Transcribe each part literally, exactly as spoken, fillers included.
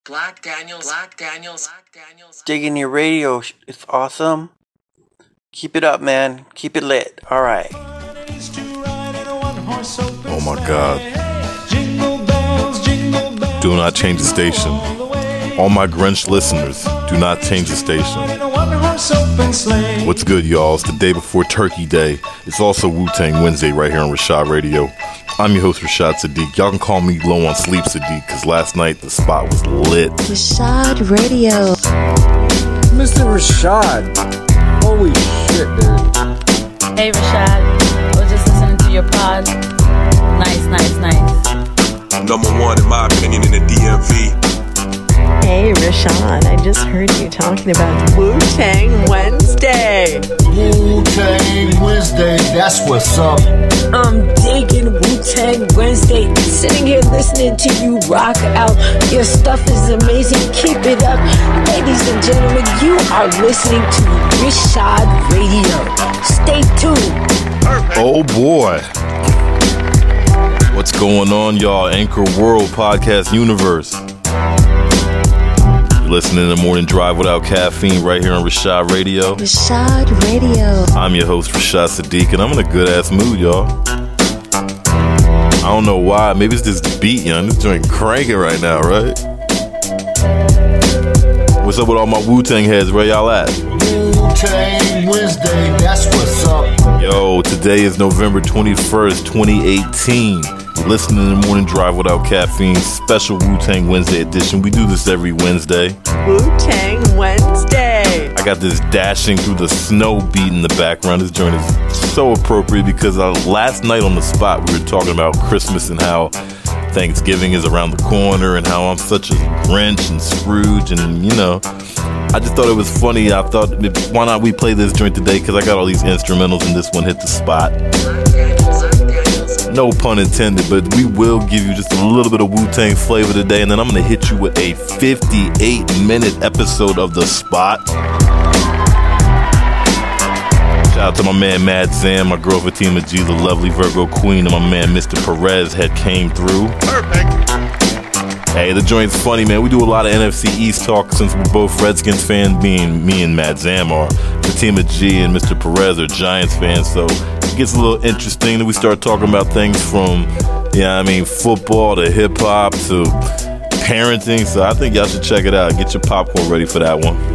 Black Daniels, Black Daniels, Black Daniels. Digging your radio, it's awesome. Keep it up, man. Keep it lit. All right. Oh my God. Do not change the station. All my Grinch listeners, do not change the station. What's good, y'all? It's the day before Turkey Day. It's also Wu-Tang Wednesday right here on Rashad Radio. I'm your host, Rashad Sadiq. Y'all can call me Low on Sleep Sadiq, because last night the spot was lit. Rashad Radio. Mister Rashad. Holy shit, dude. Hey, Rashad. I was just listening to your pod. Nice, nice, nice. Number one, in my opinion, in the D M V. Hey, Rashad, I just heard you talking about Wu-Tang Wednesday. Wu-Tang Wednesday, that's what's up. I'm digging Wu-Tang Wednesday. Sitting here listening to you rock out. Your stuff is amazing. Keep it up. Ladies and gentlemen, you are listening to Rashad Radio. Stay tuned. Perfect. Oh boy. What's going on, y'all? Anchor World Podcast Universe. You're listening to Morning Drive Without Caffeine right here on Rashad Radio. Rashad Radio. I'm your host, Rashad Sadiq, and I'm in a good-ass mood, y'all. I don't know why. Maybe it's this beat, you know? This joint cranking right now, right? What's up with all my Wu-Tang heads? Where y'all at? Wu-Tang Wednesday, that's what's up. Yo, today is November twenty-first, twenty eighteen. You're listening to Morning Drive Without Caffeine, special Wu-Tang Wednesday edition. We do this every Wednesday. Wu-Tang Wednesday. I got this dashing through the snow beat in the background. This joint is so appropriate because uh, last night on the spot we were talking about Christmas and how Thanksgiving is around the corner and how I'm such a Grinch and Scrooge, and you know, I just thought it was funny. I thought, why not we play this joint today, because I got all these instrumentals and this one hit the spot. No pun intended, but we will give you just a little bit of Wu-Tang flavor today, and then I'm going to hit you with a fifty-eight minute episode of The Spot. Shout out to my man Mad Zam, my girl Fatima G, the lovely Virgo Queen, and my man Mister Perez had came through. Perfect. Hey, the joint's funny, man. We do a lot of N F C East talk since we're both Redskins fans, being me and Mad Zam are. Fatima G and Mister Perez are Giants fans, so it gets a little interesting. Then we start talking about things from, yeah, I mean, football to hip-hop to parenting, so I think y'all should check it out. Get your popcorn ready for that one.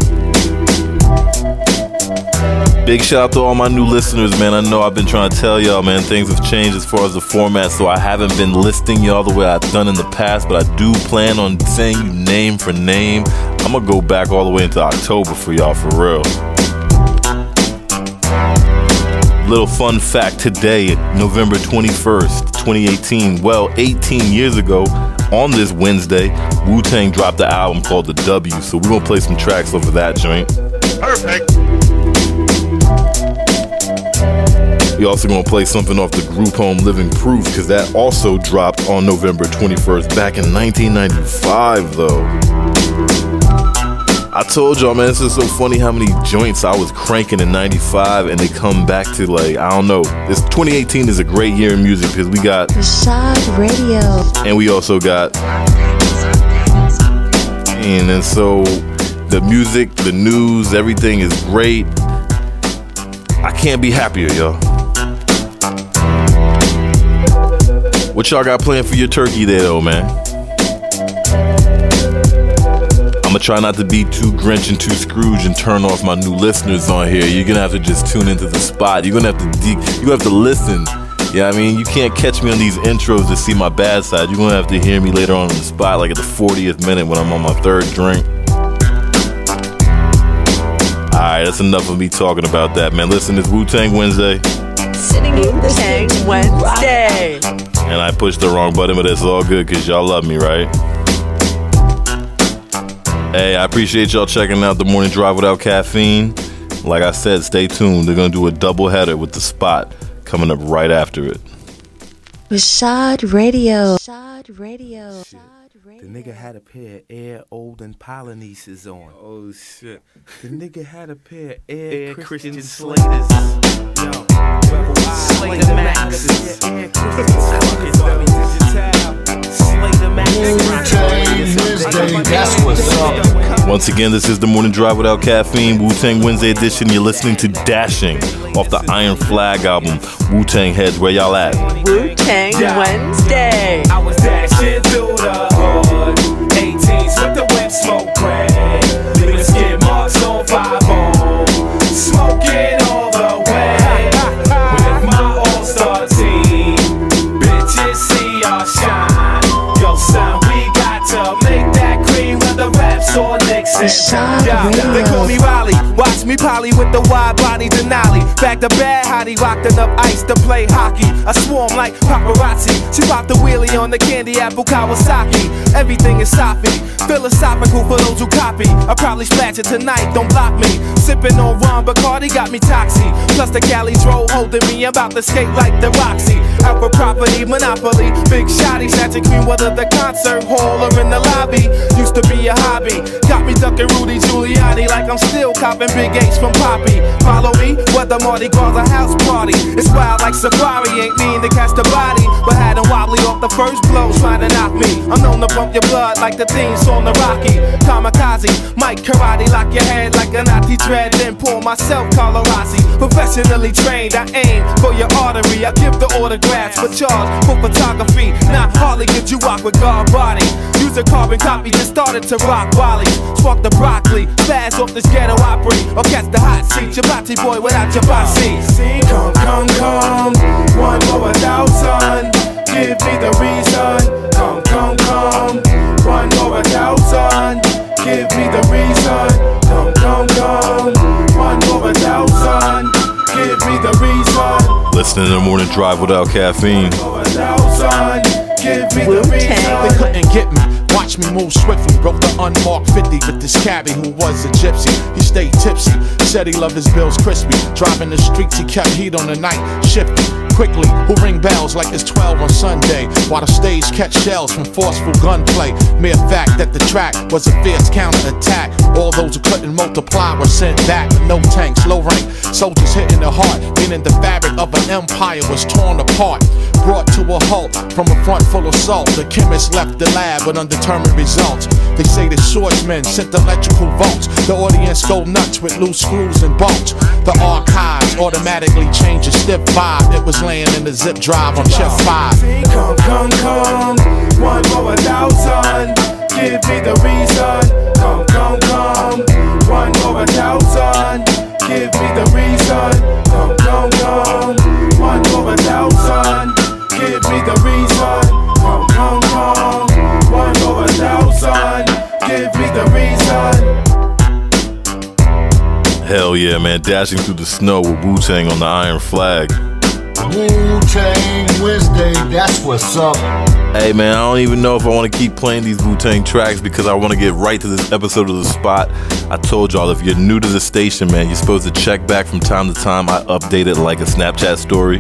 Big shout out to all my new listeners, man. I know I've been trying to tell y'all, man, things have changed as far as the format, so I haven't been listing y'all the way I've done in the past, but I do plan on saying you name for name. I'm gonna go back all the way into October for y'all, for real. Little fun fact today, November twenty-first, twenty eighteen. Well, eighteen years ago, on this Wednesday, Wu-Tang dropped the album called The W, so we're gonna play some tracks over that joint. Perfect. We also gonna play something off the group home Living Proof, because that also dropped on November twenty-first back in nineteen ninety-five, though. I told y'all, man, this is so funny how many joints I was cranking in ninety-five and they come back to, like, I don't know. This twenty eighteen is a great year in music because we got Rashad Radio, and we also got, and then so the music, the news, everything is great. I can't be happier, y'all. What y'all got planned for your turkey there, though, man? I'm gonna try not to be too Grinch and too Scrooge and turn off my new listeners on here. You're gonna have to just tune into the spot. You're gonna have to de- you have to listen. Yeah, I mean, you can't catch me on these intros to see my bad side. You're gonna have to hear me later on in the spot, like at the fortieth minute when I'm on my third drink. Alright, that's enough of me talking about that, man. Listen, it's Wu-Tang Wednesday. Sitting here Wu-Tang Wednesday. And I pushed the wrong button, but it's all good because y'all love me, right? Hey, I appreciate y'all checking out the Morning Drive Without Caffeine. Like I said, stay tuned. They're going to do a double header with The Spot coming up right after it. Rashad Radio. Rashad Radio. The nigga had a pair of Air Olden Polynesians on. Oh, shit. The nigga had a pair of Air, Air Christian, Christian Slaters. Yo, Slater Maxes. Air Christian Slaters. Slater Wu-Tang Wednesday, that's what's up. Once again, this is the Morning Drive Without Caffeine, Wu-Tang Wednesday edition. You're listening to Dashing off the Iron Flag album. Wu-Tang heads, where y'all at? Wu-Tang Wednesday. I was dashing through the hood, eighteens with the whip smoke gray, leaving skid marks on five oh, smoking all the way with my all-star team. Bitches see our shine. Yo, son, we got to make that cream with the raps or Nixon. Yeah, they call me Raleigh. Watch me poly with the wide body Denali. Back to bad hottie, rocked enough ice to play hockey. I swarm like paparazzi. She popped the wheelie on the candy apple Kawasaki. Everything is Safi, philosophical for those who copy. I probably splash it tonight, don't block me. Sipping on rum, Bacardi got me toxy. Plus the Cali troll holding me, about to skate like the Roxy. Out for property, monopoly, big shotty, snatching queen, whether the concert hall or in the lobby. Used to be a hobby, got me ducking Rudy Giuliani like I'm still copping Big H from Poppy. Follow me, whether Mardi Gras a house party. It's wild like Safari, ain't mean to catch the body, but had him wobbly off the first blow, trying to knock me. I'm known to pump your blood like the theme song the Rocky. Kamikaze, Mike Karate, lock your head like a Nazi dread, then pour myself Colorasi. Professionally trained, I aim for your artery. I give the autographs for charge for photography. Now hardly could you walk with guard body. Use a carbon copy, just started to rock Wally. Spark the broccoli, fast off this ghetto opry, or catch the hot seat. Jabati boy without your bossy. Come, come, come, one more a thousand. Give me the reason. Come, come, come, one more a thousand. Give me the reason. Come, come, come, one more a thousand. Give me the reason. Listening to the Morning Drive Without Caffeine. Give me the Wu-Tang. reason. They couldn't get me. Watch me move swiftly. Broke the unmarked fifty with this cabbie who was a gypsy. He stayed tipsy. Said he loved his bills crispy. Driving the streets, he kept heat on the night. Shifty. Quickly, who ring bells like it's twelve on Sunday, while the stage catch shells from forceful gunplay. Mere fact that the track was a fierce counterattack. All those who couldn't multiply were sent back with no tanks, low rank. Soldiers hitting the heart, meaning the fabric of an empire was torn apart. Brought to a halt from a front full of salt. The chemist left the lab with undetermined results. They say the swordsmen sent electrical bolts. The audience go nuts with loose screws and bolts. The archives automatically change a stiff vibe. It was laying in the zip drive on chip five. Come, come, come, one more a thousand. Give me the reason. Come, come, come, one more a thousand. Give me the reason. Come, come, come, one more a thousand. Give me the reason. Come, come, come, one more a thousand. Give me the reason. Hell yeah, man. Dashing through the snow with Wu-Tang on the Iron Flag. Wu-Tang Wednesday, that's what's up. Hey man, I don't even know if I want to keep playing these Wu-Tang tracks because I want to get right to this episode of The Spot. I told y'all, if you're new to the station, man, you're supposed to check back from time to time. I update it like a Snapchat story.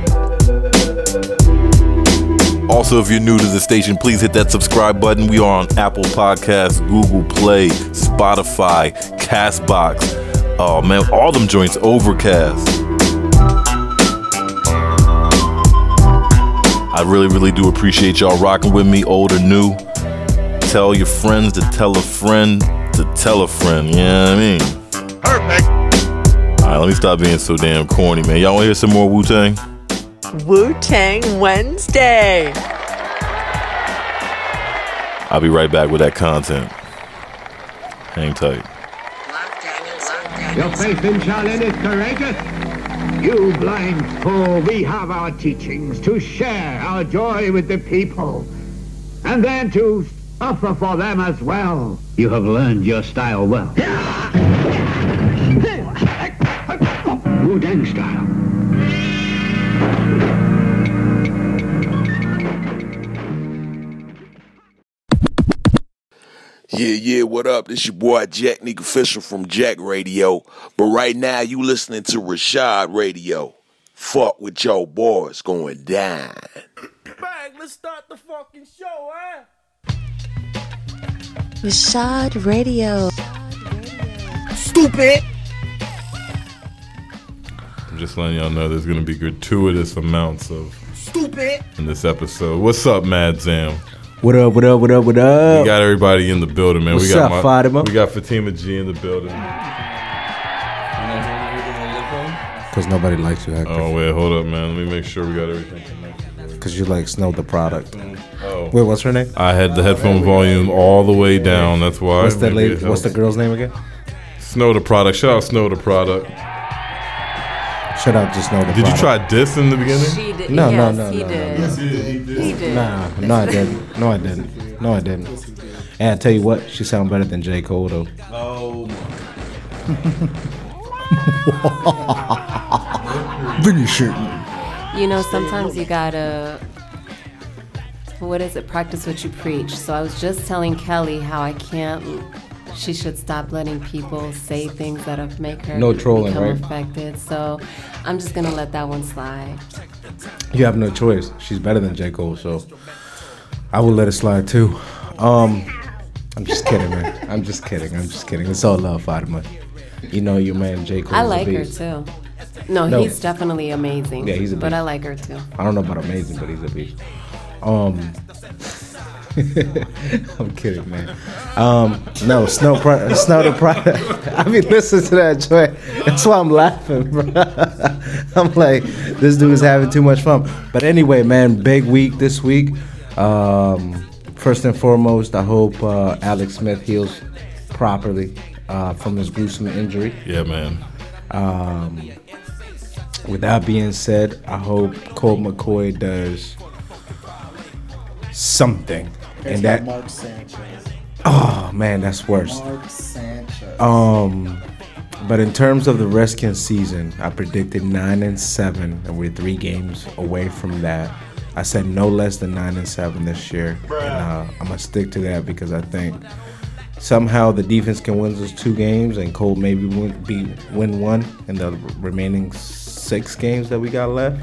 Also, if you're new to the station, please hit that subscribe button. We are on Apple Podcasts, Google Play, Spotify, Castbox. Oh man, all them joints, Overcast. I really, really do appreciate y'all rocking with me, old or new. Tell your friends to tell a friend to tell a friend, you know what I mean? Perfect. Alright, let me stop being so damn corny, man. Y'all wanna hear some more Wu-Tang? Wu-Tang Wednesday. I'll be right back with that content. Hang tight. Your faith in Shaolin is courageous. You blind fool, we have our teachings to share our joy with the people, and then to suffer for them as well. You have learned your style well. Wu-Tang style. Yeah, yeah, what up? This your boy Jack Nick Official from Jack Radio. But right now you listening to Rashad Radio. Fuck with your boys going down. Bang, let's start the fucking show, eh? Rashad Radio. Stupid. I'm just letting y'all know there's gonna be gratuitous amounts of stupid in this episode. What's up, Mad Zam? What up, what up, what up, what up? We got everybody in the building, man. What's we got up, my, Fatima? We got Fatima G in the building. Because nobody likes you, Hector. Oh, wait, hold up, man. Let me make sure we got everything connected. Because you like Snow the product. Oh. Wait, what's her name? I had the headphone volume all the way down. That's why. What's the Maybe lady, What's the girl's name again? Snow the product. Shout out Snow the product. Shout out to Snow the Did product. you try diss in the beginning? She did. No, yes, no, no, he no, did. no, Yes, he did. He did. He did. Nah, no, I didn't. No, I didn't. No, I didn't. And I tell you what, she sound better than J. Cole, though. Oh, Finish it. You know, sometimes you gotta, what is it, practice what you preach. So I was just telling Kelly how I can't, she should stop letting people say things that have make her No trolling, become right? affected. So I'm just gonna let that one slide. You have no choice. She's better than J. Cole, so I will let it slide, too. Um, I'm just kidding, man. I'm just kidding. I'm just kidding. It's all love, Fatima. You know your man, J. Cole. I like her, too. No, No. he's definitely amazing. Yeah, he's a But beast. I like her, too. I don't know about amazing, but he's a beast. Um, I'm kidding, man. Um, no, Snow, Pro- Snow the product. I mean, listen to that joint. That's why I'm laughing, bro. I'm like, this dude is having too much fun. But anyway, man, big week this week. Um, first and foremost, I hope uh, Alex Smith heals properly uh, from his gruesome injury. Yeah, man. Um, with that being said, I hope Colt McCoy does something. And that, Mark Sanchez. oh man, that's worse. Mark Sanchez. Um, but in terms of the Redskins season, I predicted nine and seven, and we're three games away from that. I said no less than nine and seven this year, and uh, I'm gonna stick to that because I think somehow the defense can win those two games, and Colt maybe win, be win one in the remaining six games that we got left.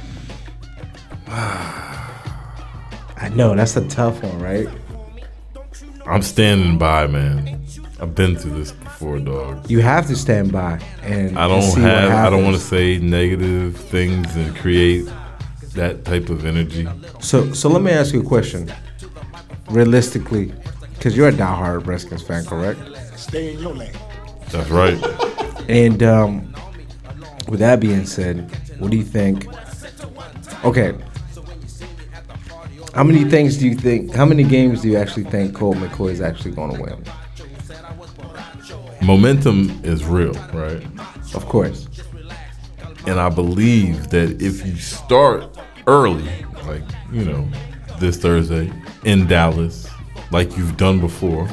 I know that's a tough one, right? I'm standing by, man. I've been through this before, dog. You have to stand by, and I and don't see what have. I don't want to happens. say negative things and create that type of energy. So, so let me ask you a question. Realistically, because you're a diehard Redskins fan, correct? Stay in your lane. That's right. And um, with that being said, what do you think? Okay. How many things do you think? How many games do you actually think Colt McCoy is actually going to win? Momentum is real, right? Of course. And I believe that if you start early, like, you know, this Thursday in Dallas, like you've done before.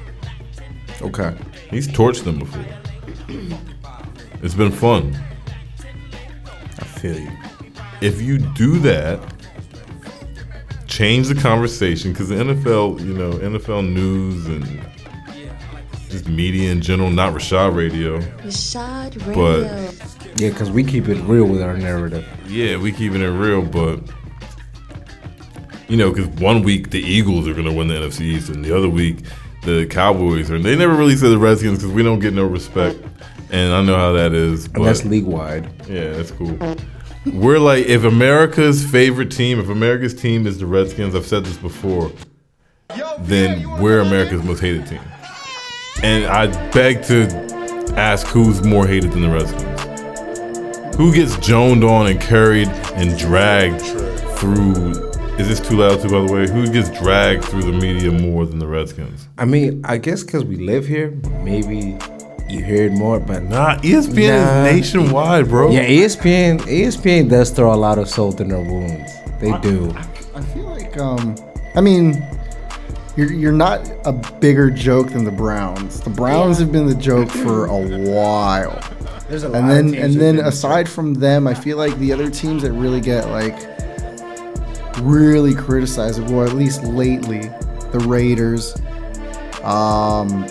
Okay. He's torched them before. It's been fun. I feel you. If you do that, change the conversation, because the N F L, you know, N F L news and just media in general, not Rashad Radio. Rashad Radio. But yeah, because we keep it real with our narrative. Yeah, we keeping it real, but you know, because one week the Eagles are going to win the N F C East, and the other week the Cowboys are. They never really said the Redskins because we don't get no respect, and I know how that is. But And that's league wide. yeah, that's cool. We're like, if America's favorite team, if America's team is the Redskins, I've said this before, then we're America's most hated team. And I beg to ask, who's more hated than the Redskins? Who gets joned on and carried and dragged through? Is this too loud too, by the way? Who gets dragged through the media more than the Redskins? I mean, I guess because we live here, maybe you hear it more, but nah, E S P N nah. is nationwide, bro. Yeah, E S P N, E S P N does throw a lot of salt in their wounds. They do. I feel like, um, I mean, you're you're not a bigger joke than the Browns. The Browns have been the joke for a while. There's a lot and of then teams and that then do. aside from them, I feel like the other teams that really get like really criticized, well, at least lately, the Raiders. Um,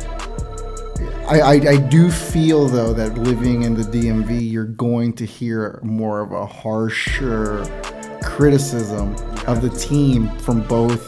I, I I do feel though that living in the D M V, you're going to hear more of a harsher criticism of the team from both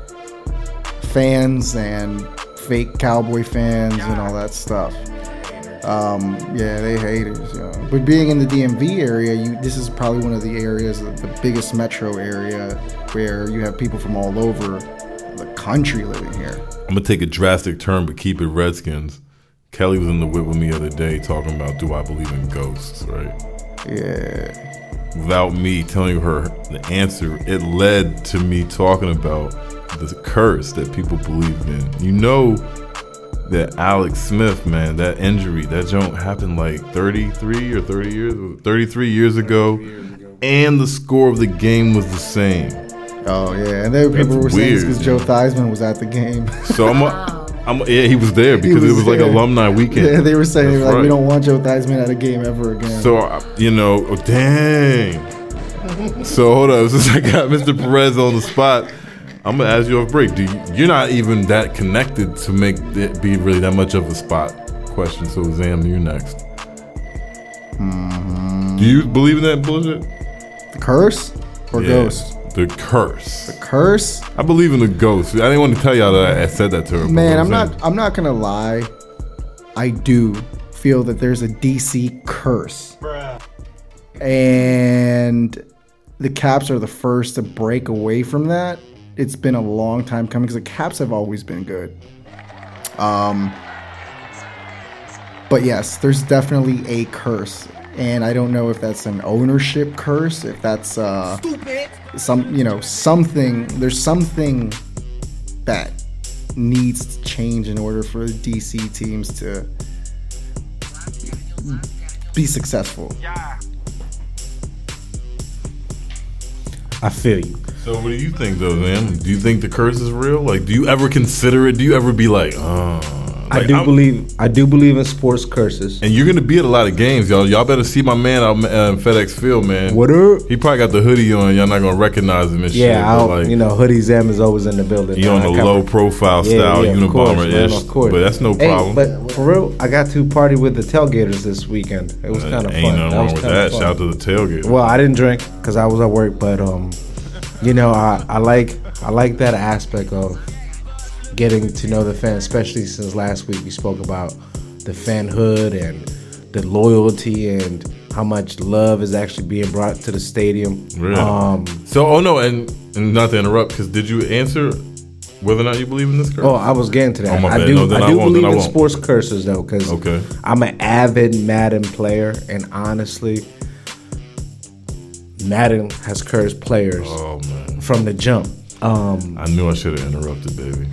fans and fake Cowboy fans and all that stuff. Um, yeah, they haters. Yeah. But being in the D M V area, you this is probably one of the areas, the biggest metro area, where you have people from all over the country living here. I'm gonna take a drastic turn, but keep it Redskins. Kelly was in the whip with me the other day talking about, do I believe in ghosts, right? Yeah. Without me telling her the answer, it led to me talking about the curse that people believe in. You know that Alex Smith, man, that injury, that jump happened like thirty-three or thirty years, thirty-three years ago, and the score of the game was the same. Oh yeah, and there people That's were saying weird, because Joe Theismann was at the game. So I'm, a, I'm, yeah, he was there because was it was like there. alumni weekend. Yeah, they were saying That's like right. we don't want Joe Theismann at a game ever again. So uh, you know, oh, dang. So hold up, since I got Mister Perez on the spot, I'm gonna ask you off break. Do you, you're not even that connected to make it be really that much of a spot question? So Zam, you next. Mm-hmm. Do you believe in that bullshit? The curse or Yeah, ghost? The curse. The curse? I believe in the ghost. I didn't want to tell y'all that I said that to her. but Man, what I'm saying- not. I'm not gonna lie. I do feel that there's a D C curse, and the Caps are the first to break away from that. It's been a long time coming because the Caps have always been good. Um, but yes, there's definitely a curse, and I don't know if that's an ownership curse, if that's uh, some you know something. There's something that needs to change in order for the D C teams to be successful. I feel you. So what do you think though, man? Do you think the curse is real? Like, do you ever consider it? Do you ever be like, oh? I Like, do I'm- believe. I do believe in sports curses. And you're gonna be at a lot of games, y'all. Y'all better see my man out uh, in FedEx Field, man. What up? He probably got the hoodie on. Y'all not gonna recognize him and shit. Yeah, but, I, like, you know, Hoodie Zam is always in the building. he man. on the I cover- low profile Yeah, style yeah, of course, man, Unabomber-ish. of course. But that's no Hey, problem. but for real, I got to party with the tailgaters this weekend. It was Uh, kind of fun. ain't nothing That wrong was with kinda that. fun. Shout out to the tailgate. Well, I didn't drink because I was at work, but um, you know, I, I like I like that aspect of getting to know the fans, especially since last week we spoke about the fanhood and the loyalty and how much love is actually being brought to the stadium. Really? Um, so, oh no, and, and not to interrupt, because did you answer whether or not you believe in this curse? Oh, I was getting to that. Oh, my I bad. do. No, then I I do won't, then believe I in won't. sports curses though, because Okay. I'm an avid Madden player, and honestly, Madden has cursed players Oh man, from the jump. Um, I knew I should have interrupted, baby.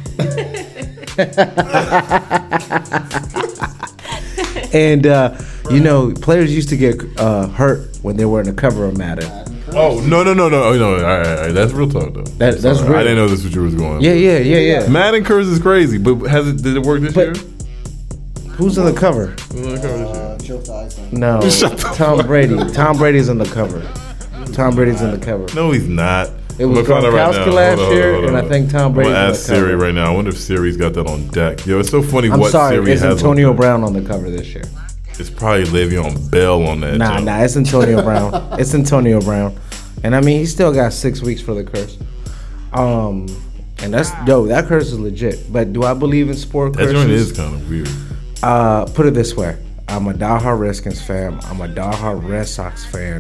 and uh, you know, players used to get uh, hurt when they were in the cover of Madden. Oh no no no no oh, no! All right, all right. That's real talk though. That- that's Sorry, real. I didn't know this was what you was going. Yeah, with. yeah, yeah, yeah. Madden curse is crazy, but has it? Did it work this But- year? Who's in the cover? Who's in the cover this year? Uh, Joe Theismann. No, Shut the Tom Brady. Tom Brady's in the cover. Tom Brady's in the cover. No, he's not. It I'm was gonna find out right Gronkowski now. last Hold on, year, hold on, and I hold on. think Tom I'm Brady's gonna on ask the cover. Siri right now. I wonder if Siri's got that on deck. Yo, it's so funny I'm what sorry, Siri it's has. Antonio on deck. Brown on the cover this year. It's probably Le'Veon Bell on that. Nah, jump. nah, it's Antonio Brown. It's Antonio Brown, and I mean he still got six weeks for the curse. Um, and that's yo, that curse is legit. But do I believe in sport That curses? joint is kind of weird. Uh, put it this way: I'm a diehard Redskins fan. I'm a diehard Red Sox fan.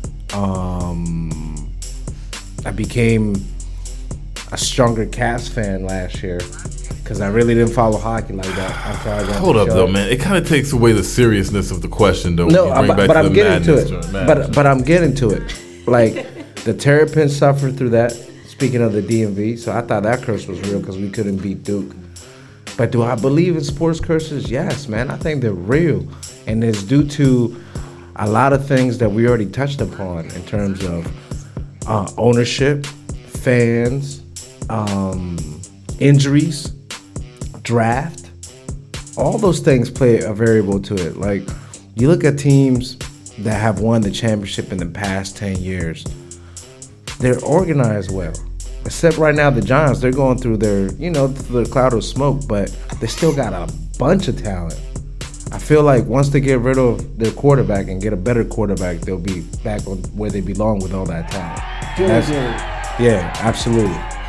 Um, I became a stronger Cavs fan last year because I really didn't follow hockey like that. After I got Hold the up show. though, man. It kind of takes away the seriousness of the question, though. No, when you bring but, back but to I'm the getting to madness it. joint. But but I'm getting to it. Like the Terrapins suffered through that. Speaking of the D M V, so I thought that curse was real because we couldn't beat Duke. But do I believe in sports curses? Yes, man. I think they're real, and it's due to a lot of things that we already touched upon in terms of uh, ownership, fans, um, injuries, draft. All those things play a variable to it. Like you look at teams that have won the championship in the past ten years, they're organized well. Except right now, the Giants, they're going through their, you know, through the cloud of smoke, but they still got a bunch of talent. I feel like once they get rid of their quarterback and get a better quarterback, they'll be back on where they belong with all that talent. That's- yeah, absolutely.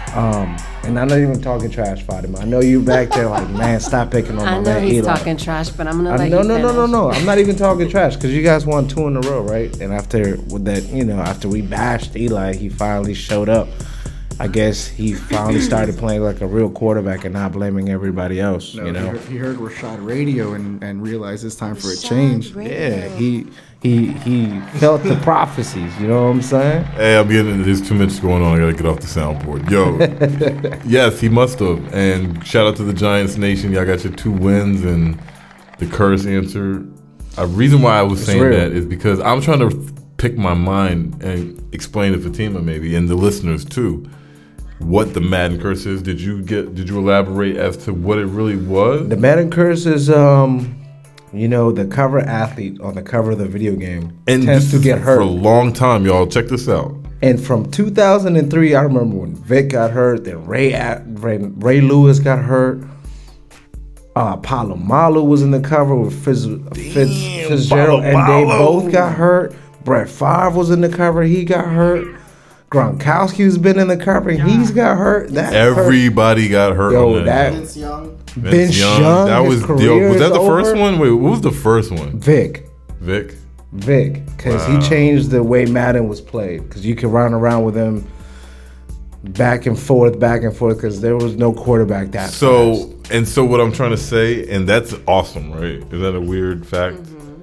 Um, and I'm not even talking trash, Fatima. I know you back there like, man, stop picking on my I man. know he's Eli. talking trash, but I'm gonna I, let no, you no, no, no, finish. no. I'm not even talking trash because you guys won two in a row, right? And after with that, you know, after we bashed Eli, he finally showed up. I guess he finally started playing like a real quarterback and not blaming everybody else. No, you know, he heard, he heard Rashad Radio and, and realized it's time for a change. yeah, he he he felt the prophecies. You know what I'm saying? Hey, I'm getting there's too much going on. I gotta get off the soundboard. Yo, yes, he must have. And shout out to the Giants Nation. Y'all got your two wins and the curse answer. A reason why I was It's saying real. that is because I'm trying to pick my mind and explain to Fatima maybe and the listeners too what the Madden curse is. Did you get? Did you elaborate as to what it really was? The Madden curse is, um, you know, the cover athlete on the cover of the video game And tends this to get is hurt. for a long time, y'all. Check this out. And from two thousand three, I remember when Vic got hurt, then Ray At- Ray, Ray Lewis got hurt. Uh, Palomalu was in the cover with Fitz, Fitz, Fitzgerald, and they Palomalu. both got hurt. Brett Favre was in the cover, he got hurt. Gronkowski's been in the cover, he's got hurt. That hurt. Everybody got hurt. Yo, on that- Vince Young. Vince Young, That his was career yo, was that is the first over. one? Wait, what was the first one? Vic. Vic. Vic, because Wow. he changed the way Madden was played. Because you could run around with him back and forth, back and forth, because there was no quarterback that So fast. and so what I'm trying to say, and that's awesome, right? Is that a weird fact?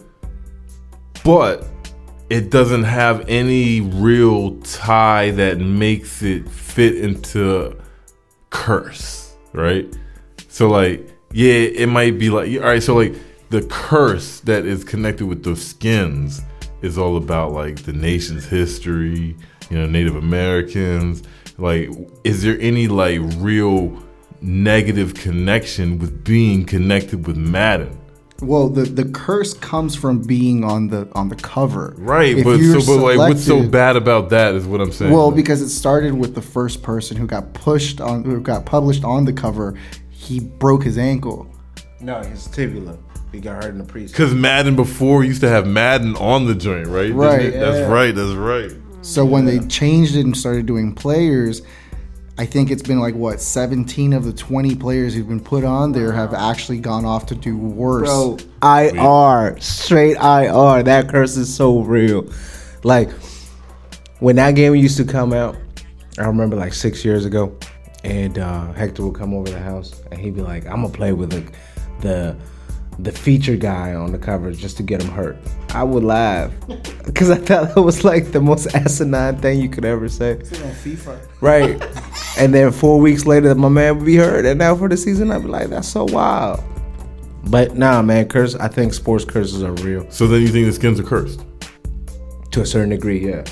But it doesn't have any real tie that makes it fit into curse, right? So like, yeah, it might be like, all right, so like the curse that is connected with those skins is all about like the nation's history, you know, Native Americans. Like, is there any like real negative connection with being connected with Madden? Well, the, the curse comes from being on the on the cover. Right, If but you're so but like what's so selected- bad about that is what I'm saying. Well, because it started with the first person who got pushed on, who got published on the cover. He broke his ankle. No, his tibula. He got hurt in the preseason. Because Madden before used to have Madden on the joint, right? Didn't Right, it? That's yeah. right. That's right. So when they changed it and started doing players, I think it's been like what seventeen of the twenty players who've been put on there have actually gone off to do worse. Bro, I R, straight I R. That curse is so real. Like, when that game used to come out, I remember like six years ago, and uh, Hector would come over to the house, and he'd be like, I'm going to play with the, the the feature guy on the cover just to get him hurt. I would laugh, because I thought that was like the most asinine thing you could ever say. FIFA. Right. And then four weeks later, my man would be hurt. And now for the season, I'd be like, that's so wild. But nah, man, curse. I think sports curses are real. So then you think the skins are cursed? To a certain degree, yeah.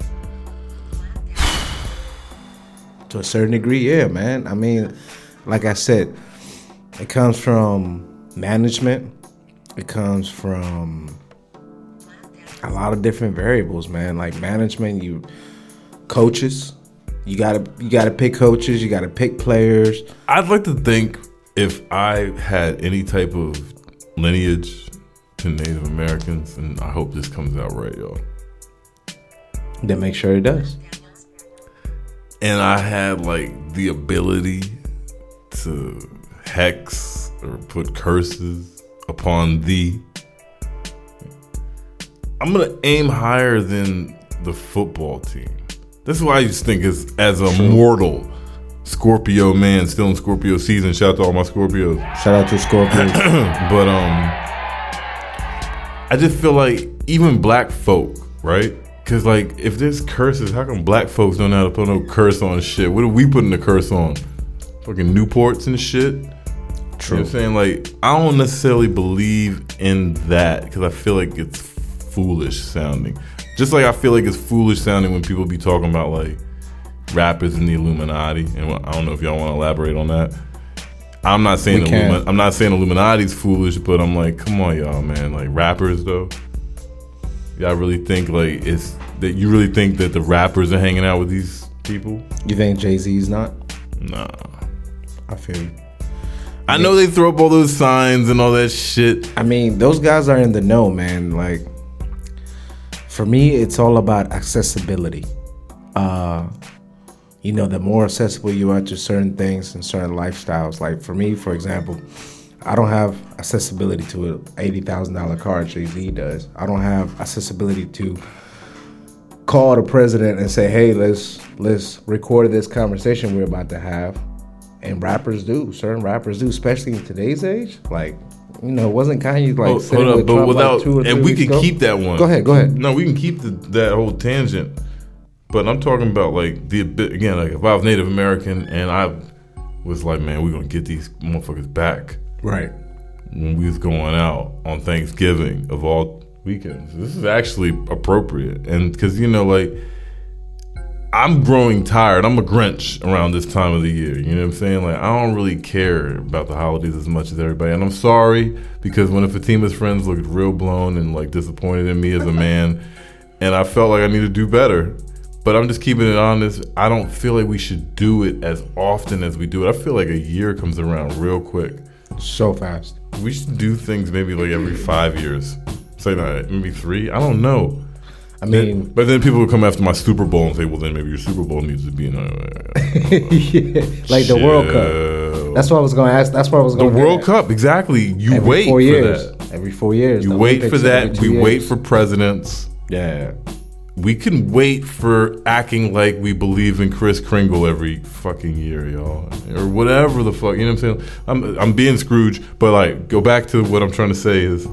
To a certain degree, yeah, man. I mean, like I said, it comes from management. It comes from a lot of different variables, man. Like management, you coaches. You gotta you gotta pick coaches. You gotta pick players. I'd like to think if I had any type of lineage to Native Americans, and I hope this comes out right, y'all. Then make sure it does. And I had like the ability to hex or put curses upon thee, I'm gonna aim higher than the football team. That's why I just think as as a True. mortal Scorpio man, still in Scorpio season. Shout out to all my Scorpios. Shout out to Scorpios. But um, I just feel like even black folk, right? Because like if there's curses, how come black folks don't know how to put no curse on shit? What are we putting the curse on? Fucking Newports and shit. True. You know what I'm saying? Like, I don't necessarily believe in that because I feel like it's foolish sounding. Just like I feel like it's foolish sounding when people be talking about like rappers in the Illuminati, and I don't know if y'all want to elaborate on that. I'm not saying We can. Illumi- I'm not saying Illuminati's foolish, but I'm like, come on, y'all, man. Like rappers though, y'all really think like it's that you really think that the rappers are hanging out with these people? You think Jay-Z's not? Nah. I feel you. I know they throw up all those signs and all that shit. I mean, those guys are in the know, man. Like, for me, it's all about accessibility. Uh, you know, the more accessible you are to certain things and certain lifestyles. Like for me, for example, I don't have accessibility to an eighty thousand dollars car. Jay-Z does. I don't have accessibility to call the president and say, hey, let's let's record this conversation we're about to have. And rappers do. Certain rappers do, especially in today's age. Like, you know, wasn't Kanye like Oh, sitting hold with up, but Trump without, like two or three and we weeks can ago? keep that one. Go ahead, go ahead. No, we can keep the, that whole tangent. But I'm talking about like the again, like if I was Native American and I was like, man, we're gonna get these motherfuckers back. Right. When we was going out on Thanksgiving of all weekends, this is actually appropriate, and because you know, like. I'm growing tired. I'm a Grinch around this time of the year. You know what I'm saying? Like, I don't really care about the holidays as much as everybody. And I'm sorry, because one of Fatima's friends looked real blown and, like, disappointed in me as a man. And I felt like I need to do better. But I'm just keeping it honest. I don't feel like we should do it as often as we do it. I feel like a year comes around real quick. So fast. We should do things maybe, like, every five years. Say not, maybe three? I don't know. I mean, but then people will come after my Super Bowl and say, "Well, then maybe your Super Bowl needs to be in." A, yeah, like the World Cup. That's what I was going to ask. That's what I was going to. The get World at. Cup, exactly. You every wait four for years. that. Every four years. You The wait Olympics for that. every two We years. wait for presidents. Yeah. We can wait for acting like we believe in Kris Kringle every fucking year, y'all, or whatever the fuck. You know what I'm saying? I'm I'm being Scrooge, but like, go back to what I'm trying to say is,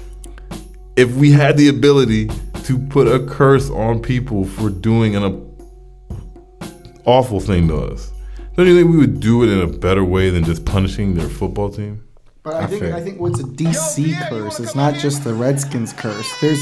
if we had the ability to put a curse on people for doing an uh, awful thing to us, don't you think we would do it in a better way than just punishing their football team? But I think I think what's a D C curse? It's not just the Redskins curse. There's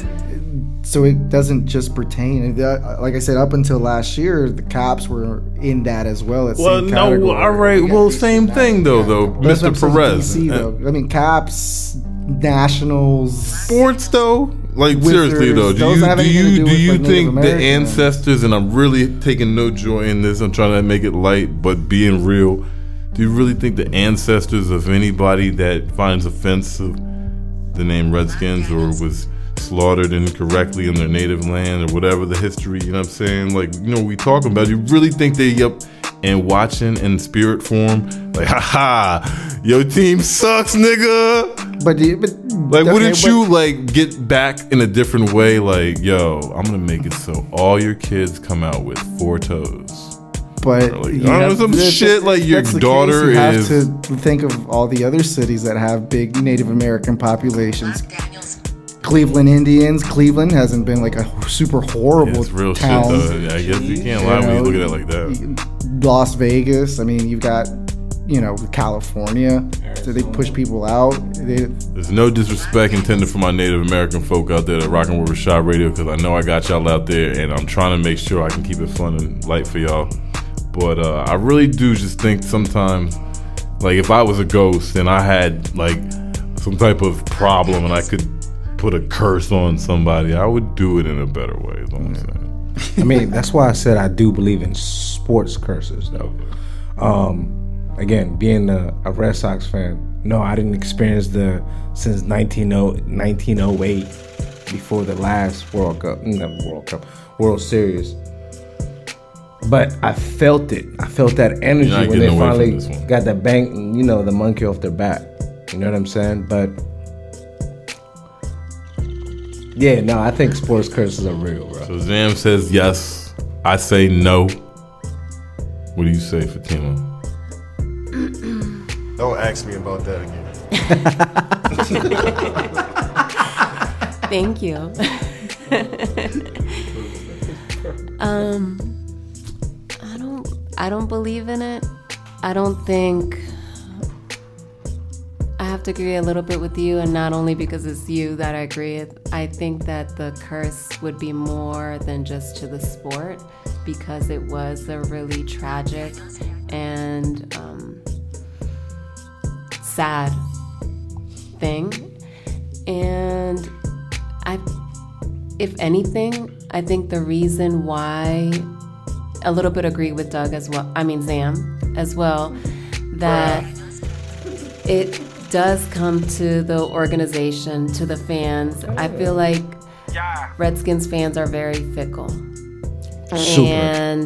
so it doesn't just pertain. Like I said, up until last year, the cops were in that as well. At Well, same no, category. all right. Well, same thing though, though, That's Mister what I'm saying, Perez. D C, though. I mean, cops, nationals, sports though. Like Wizards, seriously though, do those you have do anything to you do do with, you like, Native think the American, ancestors? And I'm really taking no joy in this. I'm trying to make it light, but being real. Do you really think the ancestors of anybody that finds offensive the name Redskins or was slaughtered incorrectly in their native land or whatever the history, you know what I'm saying? Like, you know, we talking about, you really think they up and watching in spirit form? Like, haha, your team sucks, nigga. But, but like, okay, wouldn't but- you like get back in a different way? Like, yo, I'm gonna make it so all your kids come out with four toes. But Like, you I don't know, have- some if- shit if like your that's the daughter case, you have is- to think of all the other cities that have big Native American populations. Cleveland Indians. Cleveland hasn't been like a super horrible It's real town. shit though. I guess you can't lie when you look at it like that. Las Vegas. I mean, you've got, you know, California. So they push people out. They, There's no disrespect intended for my Native American folk out there that rocking with Rashad Radio, because I know I got y'all out there, and I'm trying to make sure I can keep it fun and light for y'all. But uh, I really do just think sometimes, like if I was a ghost and I had like some type of problem and I could put a curse on somebody, I would do it in a better way, is what I'm saying. I mean, that's why I said I do believe in sports curses, though. Um, again, being a, a Red Sox fan, no, I didn't experience the since nineteen oh eight, before the last World Cup, not World Cup, World Series. But I felt it. I felt that energy You're not when they getting away from finally this one. got that bank, you know, the monkey off their back. You know what I'm saying? But yeah, no, I think sports curses are real, bro. So Zam says yes. I say no. What do you say, Fatima? Don't ask me about that again. Thank you. um, I don't. I don't believe in it. I don't think. I have to agree a little bit with you, and not only because it's you that I agree. I think that the curse would be more than just to the sport, because it was a really tragic and um, sad thing. And I, if anything, I think the reason why, a little bit agree with Doug as well, I mean Zam as well, that it does come to the organization, to the fans. I feel like Redskins fans are very fickle. Super. And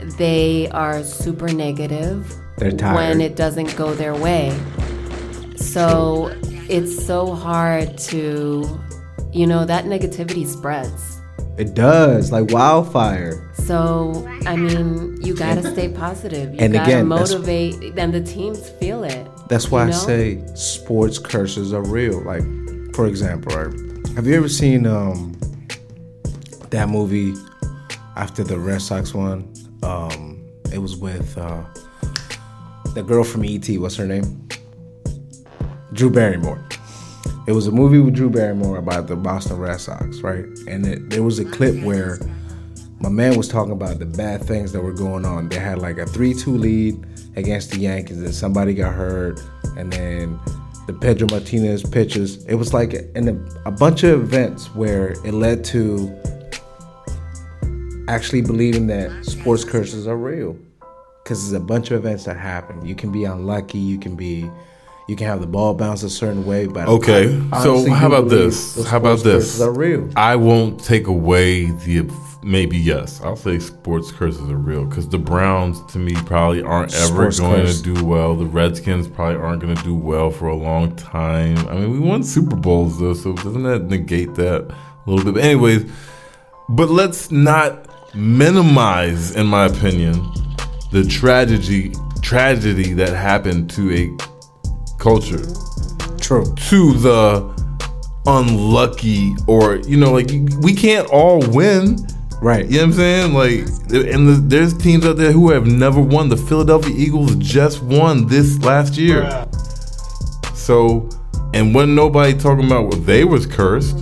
they are super negative They're tired. when it doesn't go their way. So it's so hard to, you know, that negativity spreads. It does, like wildfire. So, I mean, you gotta stay positive. You And gotta again, that's- motivate, and the teams feel it. That's why you I know? say sports curses are real. Like, for example, right? Have you ever seen um that movie after the Red Sox won? Um, it was with uh, the girl from E T. What's her name? Drew Barrymore. It was a movie with Drew Barrymore about the Boston Red Sox, right? And it, there was a clip where my man was talking about the bad things that were going on. They had like a three two lead against the Yankees, and somebody got hurt, and then the Pedro Martinez pitches. It was like in a, a bunch of events where it led to actually believing that sports curses are real, because there's a bunch of events that happen. You can be unlucky, you can be, you can have the ball bounce a certain way, but Okay, I so honestly how do about believe this? those How about sports this? curses are real. I won't take away the maybe yes. I'll say sports curses are real because the Browns to me probably aren't ever Sports going curse. to do well. The Redskins probably aren't going to do well for a long time. I mean, we won Super Bowls though, so doesn't that negate that a little bit? But anyways, but let's not minimize, in my opinion, the tragedy tragedy that happened to a culture. True. To the unlucky, or you know, like we can't all win, right? You know what I'm saying? Like, and the, there's teams out there who have never won. The Philadelphia Eagles just won this last year. So, and wasn't nobody talking about what they was cursed,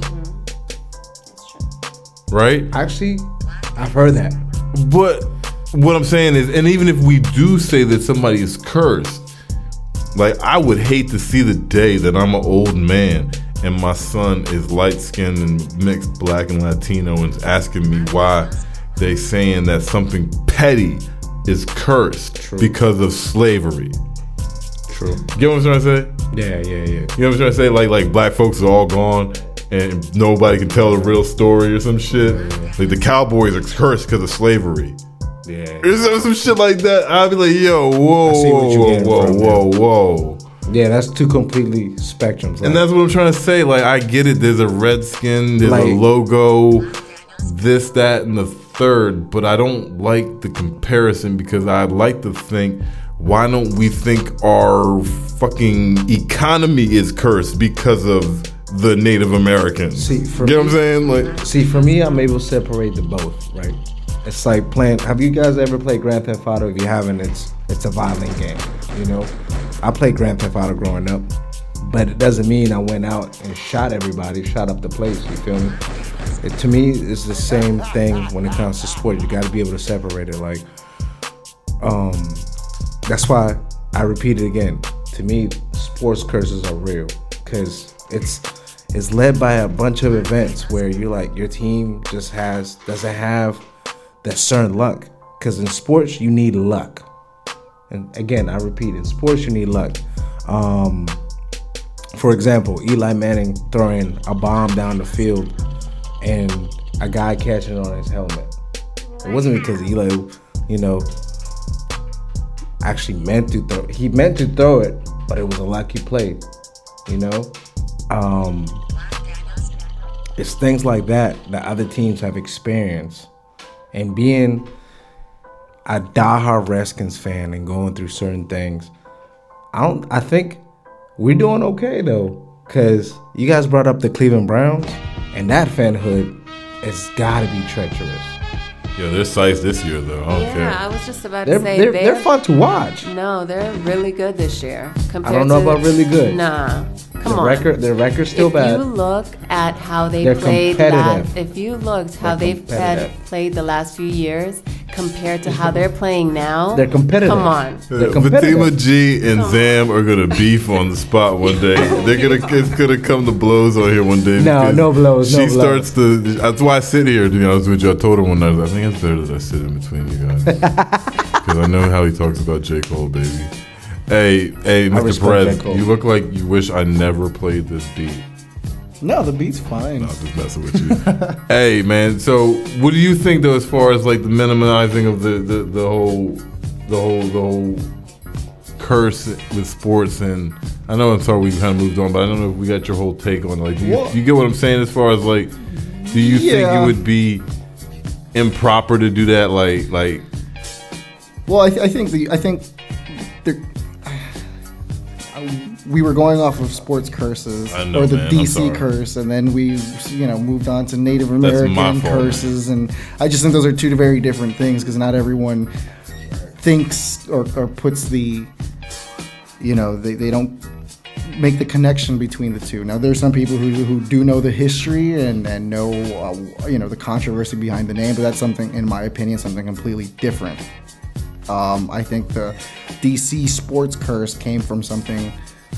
right? Actually, I've heard that. But what I'm saying is, and even if we do say that somebody is cursed, like I would hate to see the day that I'm an old man and my son is light-skinned and mixed black and Latino and is asking me why they saying that something petty is cursed True. because of slavery. True. You know what I'm trying to say? Yeah, yeah, yeah. You know what I'm trying to say? Like, like black folks are all gone and nobody can tell the real story or some shit. Like the Cowboys are cursed because of slavery. Yeah. Or some, some shit like that. I'd be like, yo, whoa, I see what you whoa, getting whoa, from whoa, whoa. Yeah, that's two completely spectrums. Like, And that's what I'm trying to say. Like, I get it. There's a redskin, there's Like- a logo, this, that, and the third. But I don't like the comparison because I'd like to think, why don't we think our fucking economy is cursed because of the Native Americans? See, for you know what I'm me- saying? Like, see, for me, I'm able to separate the both, right? It's like playing. Have you guys ever played Grand Theft Auto? If you haven't, it's it's a violent game. You know, I played Grand Theft Auto growing up, but it doesn't mean I went out and shot everybody, shot up the place. You feel me? It, to me, it's the same thing when it comes to sport. You got to be able to separate it. Like, um, that's why I repeat it again. To me, sports curses are real because it's it's led by a bunch of events where you're like your team just has doesn't have that certain luck. Because in sports you need luck, and again I repeat, in sports you need luck. Um, for example, Eli Manning throwing a bomb down the field and a guy catching it on his helmet. It wasn't because Eli, you know, actually meant to throw. He meant to throw it, but it was a lucky play. You know, um, it's things like that that other teams have experienced, and being a diehard Redskins fan and going through certain things, I don't. I think we're doing okay though, because you guys brought up the Cleveland Browns, and that fanhood has got to be treacherous. yeah, their size this year though. I don't Yeah, care. I was just about to They're, say they're, they're fun to watch. No, they're really good this year. Compared I don't know to, about really good. Nah, come the on. Record, their record's still if bad. you look at how they They're played, competitive. last, if you looked how They're they've had, competitive. played the last few years compared to how they're playing now, They're competitive. Come on, They're Fatima G and Zam are gonna beef on the spot one day. They're gonna it's gonna come to blows on here one day. No, because no blows, She no blows. starts to. That's why I sit here. To be honest with you, I told her one night. I think it's better that I sit in between you guys because I know how he talks about J. Cole, baby. Hey, hey, I Mister respect Perez, J. Cole. you look like you wish I never played this beat. No, the beat's fine. No, I'm just messing with you. Hey, man. So, what do you think though, as far as like the minimizing of the the, the whole the whole the whole curse with sports? And I know I'm sorry we kind of moved on, but I don't know if we got your whole take on it. Like, do you, Well- do you get what I'm saying? As far as like, do you think Yeah. it would be improper to do that? Like, like. Well, I, th- I think the I think there, we were going off of sports curses I know, or the man. I'm D C sorry. curse, and then we you know moved on to Native That's my American fault, curses, and I just think those are two very different things because not everyone thinks or, or puts the you know they, they don't make the connection between the two. Now there's some people who, who do know the history and, and know uh, you know the controversy behind the name, but that's something, in my opinion, something completely different. Um, I think the D C sports curse came from something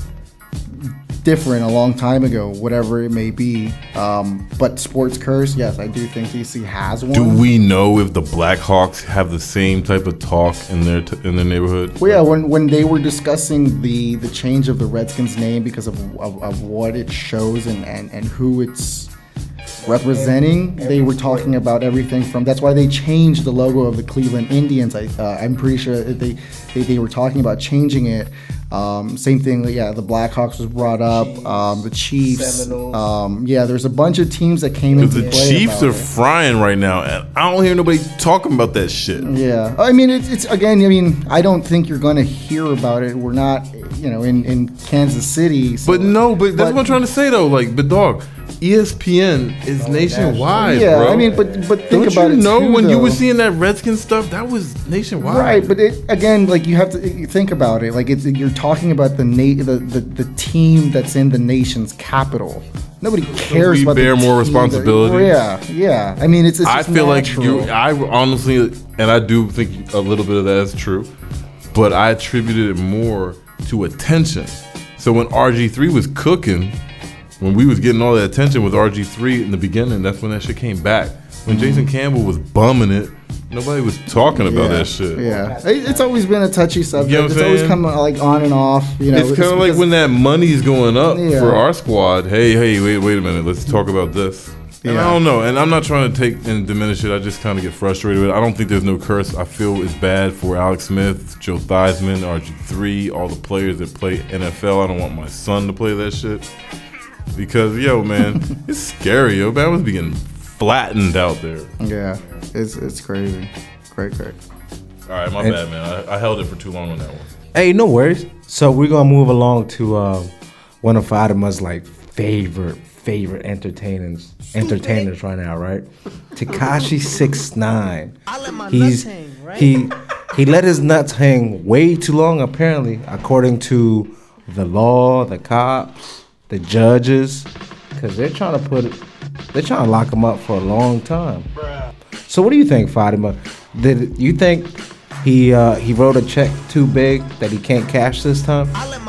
different a long time ago, whatever it may be. Um, but sports curse, yes, I do think D C has one. Do we know if the Blackhawks have the same type of talk in their t- in their neighborhood? Well, yeah, when, when they were discussing the, the change of the Redskins name because of, of, of what it shows and, and, and who it's representing, they were talking about everything from, that's why they changed the logo of the Cleveland Indians. I, uh, I'm pretty sure that they, they, they were talking about changing it. Um, same thing, yeah, the Blackhawks was brought up, um, the Chiefs. Um, yeah, there's a bunch of teams that came into The play. Chiefs about are it. frying right now, and I don't hear nobody talking about that shit. Yeah, I mean, it's, it's again. I mean, I don't think you're going to hear about it. We're not, you know, in, in Kansas City. So, But no, but that's what I'm trying to say though. Like, but dog, E S P N is nationwide, yeah, bro. I mean, but but think Don't about you it. know too, when you though. were seeing that Redskins stuff, that was nationwide. Right, but it, again, like you have to you think about it. Like it's, you're talking about the, na- the the the team that's in the nation's capital. Nobody cares we about bear the more team that- responsibility? yeah, yeah. I mean, it's. it's I just feel natural. like you. I honestly, and I do think a little bit of that is true, but I attributed it more to attention. So when R G three was cooking, when we was getting all that attention with R G three in the beginning, that's when that shit came back. When Jason Campbell was bumming it, nobody was talking about Yeah, that shit. Yeah, It- it's always been a touchy subject. You know what I'm it's always saying? come like on and off. You know, It's kind of like because- when that money's going up Yeah. for our squad. Hey, hey, wait, wait a minute. Let's talk about this. And Yeah. I don't know. And I'm not trying to take and diminish it. I just kind of get frustrated with it. I don't think there's no curse. I feel it's bad for Alex Smith, Joe Theismann, R G three, all the players that play N F L. I don't want my son to play that shit. Because, yo, man, it's scary, yo. Man, I was being flattened out there. Yeah, it's it's crazy, great, great. All right, my And- bad, man. I, I held it for too long on that one. Hey, no worries. So we're gonna move along to uh, one of Fatima's like favorite favorite entertainers entertainers right now, right? Tekashi six nine. He's he he let his nuts hang way too long, apparently, according to the law, the cops, the judges, because they're trying to put it, they're trying to lock him up for a long time. So what do you think, Fatima? Did you think he uh, he wrote a check too big that he can't cash this time?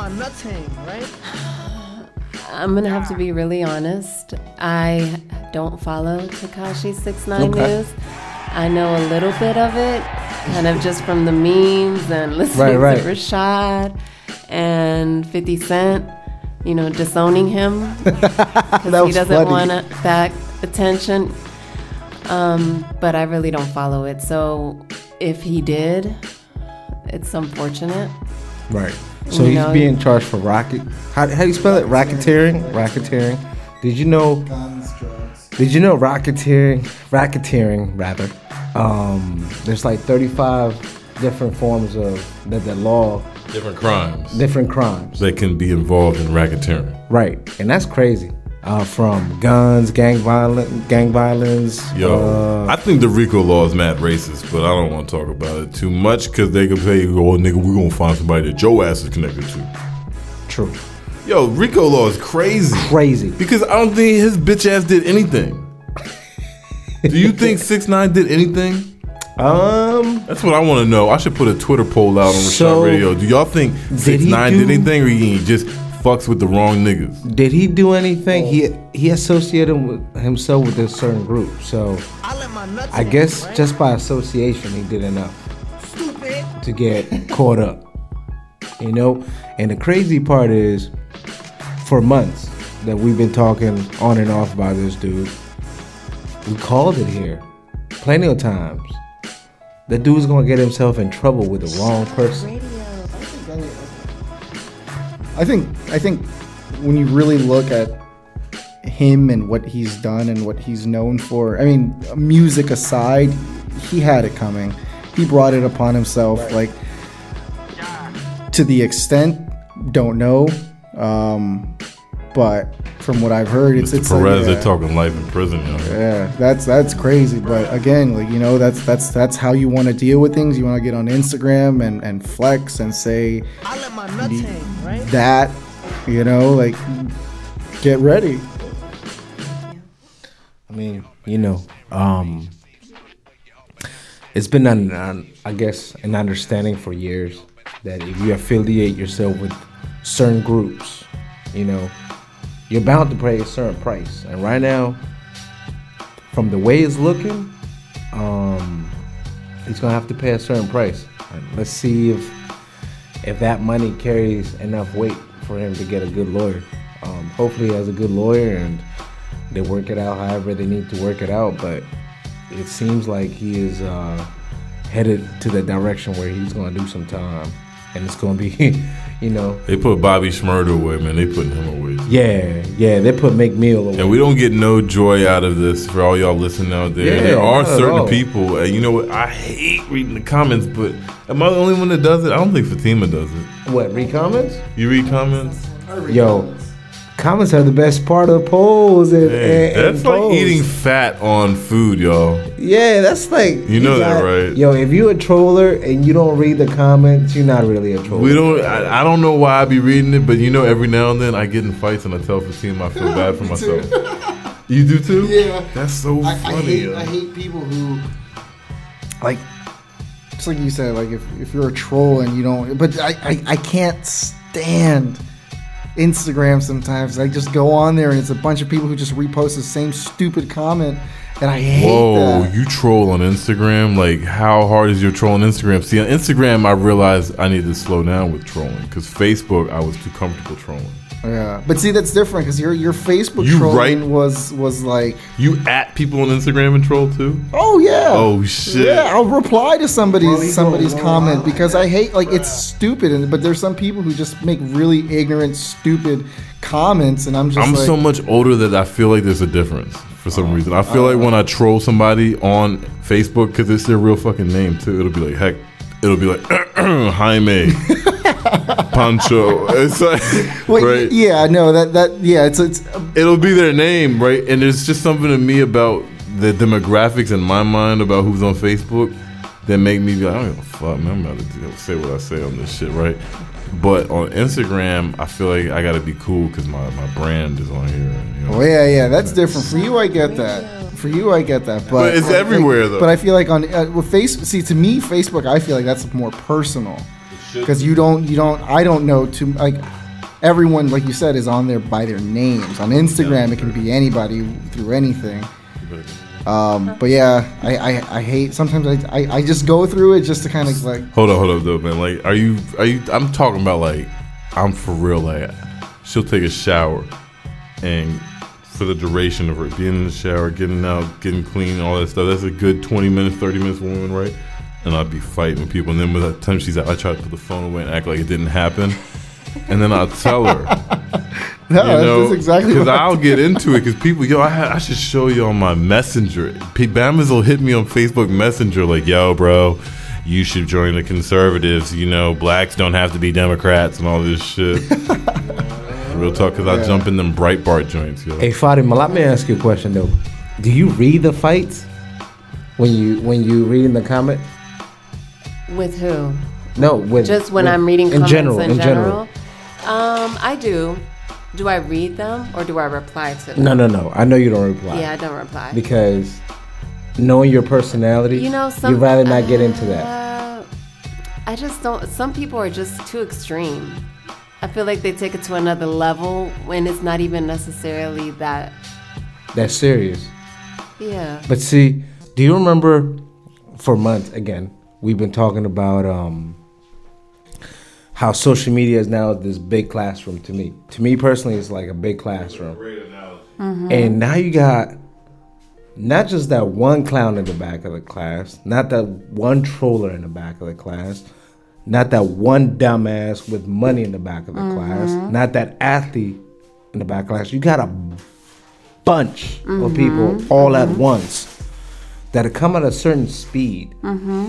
I'm gonna have to be really honest. I don't follow Tekashi six nine Okay. News. I know a little bit of it, kind of just from the memes and listening Right, right. to Rashad and fifty Cent, you know, disowning him because That he was doesn't funny. want that attention. Um, but I really don't follow it. So if he did, it's unfortunate. Right. So You he's know, being charged for racket. How, how do you spell it? Racketeering. Racketeering. Did you know? Did you know racketeering? Racketeering, rather. Um, there's like thirty-five different forms of the, the law. Different crimes. Different crimes. That can be involved in racketeering. Right, and that's crazy. Uh, from guns, gang violence, gang violence. Yo, uh, I think the RICO law is mad racist, but I don't want to talk about it too much because they could say, "Oh, nigga, we're gonna find somebody that your ass is connected to." True. Yo, RICO law is crazy. Crazy. Because I don't think his bitch ass did anything. Do you think six nine did anything? Um, that's what I want to know. I should put a Twitter poll out on Rashad So, Radio. Do y'all think did six he nine do- did anything, or he just fucks with the wrong niggas? Did he do anything? He he associated with himself with a certain group. So I guess just by association, he did enough to get caught up. You know, and the crazy part is, for months that we've been talking on and off about this dude. We called it here plenty of times. That dude's gonna get himself in trouble with the wrong person. I think I think when you really look at him and what he's done and what he's known for, I mean, music aside, he had it coming. He brought it upon himself, like, to the extent, don't know, um, but from what I've heard, it's Mister it's Perez, like, yeah, they're talking life in prison, yo. yeah, that's that's crazy. But again, like, you know, that's that's that's how you want to deal with things. You want to get on Instagram and and flex and say I let my nuts hang, right? that, you know, like, get ready. I mean, you know, um, it's been, an, an, I guess, an understanding for years that if you affiliate yourself with certain groups, you know, you're bound to pay a certain price. And right now, from the way it's looking, um, he's gonna have to pay a certain price. And let's see if if that money carries enough weight for him to get a good lawyer. Um, hopefully, he has a good lawyer and they work it out however they need to work it out. But it seems like he is uh, headed to the direction where he's gonna do some time, and it's gonna be. You know, they put Bobby Shmurda away, man. They putting him away. Yeah, yeah, they put McMill away. And we don't get no joy out of this for all y'all listening out there. Yeah, there are not at certain all. people, and you know what? I hate reading the comments, but am I the only one that does it? I don't think Fatima does it. What, read comments? You read comments? Yo, comments are the best part of the polls. And, Hey, and, and that's like polls. eating fat on food, y'all. Yeah, that's like You know that, got- right? Yo, if you a troller and you don't read the comments, you're not really a troller. We don't. I, I don't know why I be reading it, but you know, every now and then I get in fights and I tell Fatima I feel bad for myself. You do too? Yeah. That's so I, funny. I hate yo. I hate people who, like, just like you said, like if, if you're a troll and you don't, but I, I, I can't stand Instagram sometimes. I just go on there and it's a bunch of people who just repost the same stupid comment, and I hate Whoa, that. you troll on Instagram? Like, how hard is your troll on Instagram? See, on Instagram, I realized I need to slow down with trolling because Facebook, I was too comfortable trolling. Yeah, but see, that's different because your your Facebook You trolling right- was was like, You at people on Instagram and troll too? oh yeah, Oh shit! yeah, I'll reply to somebody's Bro, you somebody's go comment wild. because I hate, like, it's stupid, and but there's some people who just make really ignorant, stupid comments, and I'm just I'm like, so much older that I feel like there's a difference for some reason. I feel like when I troll somebody on Facebook, because it's their real fucking name too, it'll be like, heck, it'll be like Jaime, Pancho. It's like, Wait, right? yeah, no, that that yeah, it's it's It'll be their name, right? And there's just something to me about the demographics in my mind about who's on Facebook that make me be like, I don't give a fuck, man. I'm about to do- say what I say on this shit, right? But on Instagram, I feel like I gotta be cool because my, my brand is on here. You know? oh yeah, yeah, that's different. For you, I get that. For you, I get that. But, But it's like, everywhere, though. But I feel like on uh, with Facebook, see, to me, Facebook, I feel like that's more personal because you don't you don't I don't know too like. Everyone, like you said, is on there by their names. On Instagram, it can be anybody through anything. Um, but yeah, I, I, I hate. Sometimes I, I, I just go through it just to kind of like. Hold on, hold up, though, man. Like, are you, are you? I'm talking about like, I'm for real. Like, she'll take a shower, and for the duration of her being in the shower, getting out, getting clean, all that stuff. That's a good twenty minutes, thirty minutes, for a woman, right? And I'd be fighting with people, and then by the time she's out, I try to put the phone away and act like it didn't happen, and then I'll tell her. No, that's exactly because what I I'll do. get into it. Because people, yo, I, ha- I should show you on my Messenger. P- Bammers will hit me on Facebook Messenger like, yo, bro, you should join the conservatives. You know, blacks don't have to be Democrats and all this shit. Real talk, because I Yeah. jump in them Breitbart joints, yo. Hey Fatima, let me ask you a question though. Do you read the fights when you when you read in the comment? With who? No, with Just when with- I'm reading in comments general. in, In general. general. Um, I do. Do I read them or do I reply to them? No, no, no. I know you don't reply. Yeah, I don't reply. Because knowing your personality, You know, some- you'd rather not get into that. Uh, I just don't. Some people are just too extreme. I feel like they take it to another level when it's not even necessarily that. That's serious. Yeah. But see, do you remember for months, again, we've been talking about um, how social media is now this big classroom to me. To me personally, it's like a big classroom. Mhm. And now you got not just that one clown in the back of the class, not that one troller in the back of the class, not that one dumbass with money in the back of the Mhm. class, not that athlete in the back of the class. You got a bunch Mhm. of people all at Mhm. once that come at a certain speed. Mm-hmm.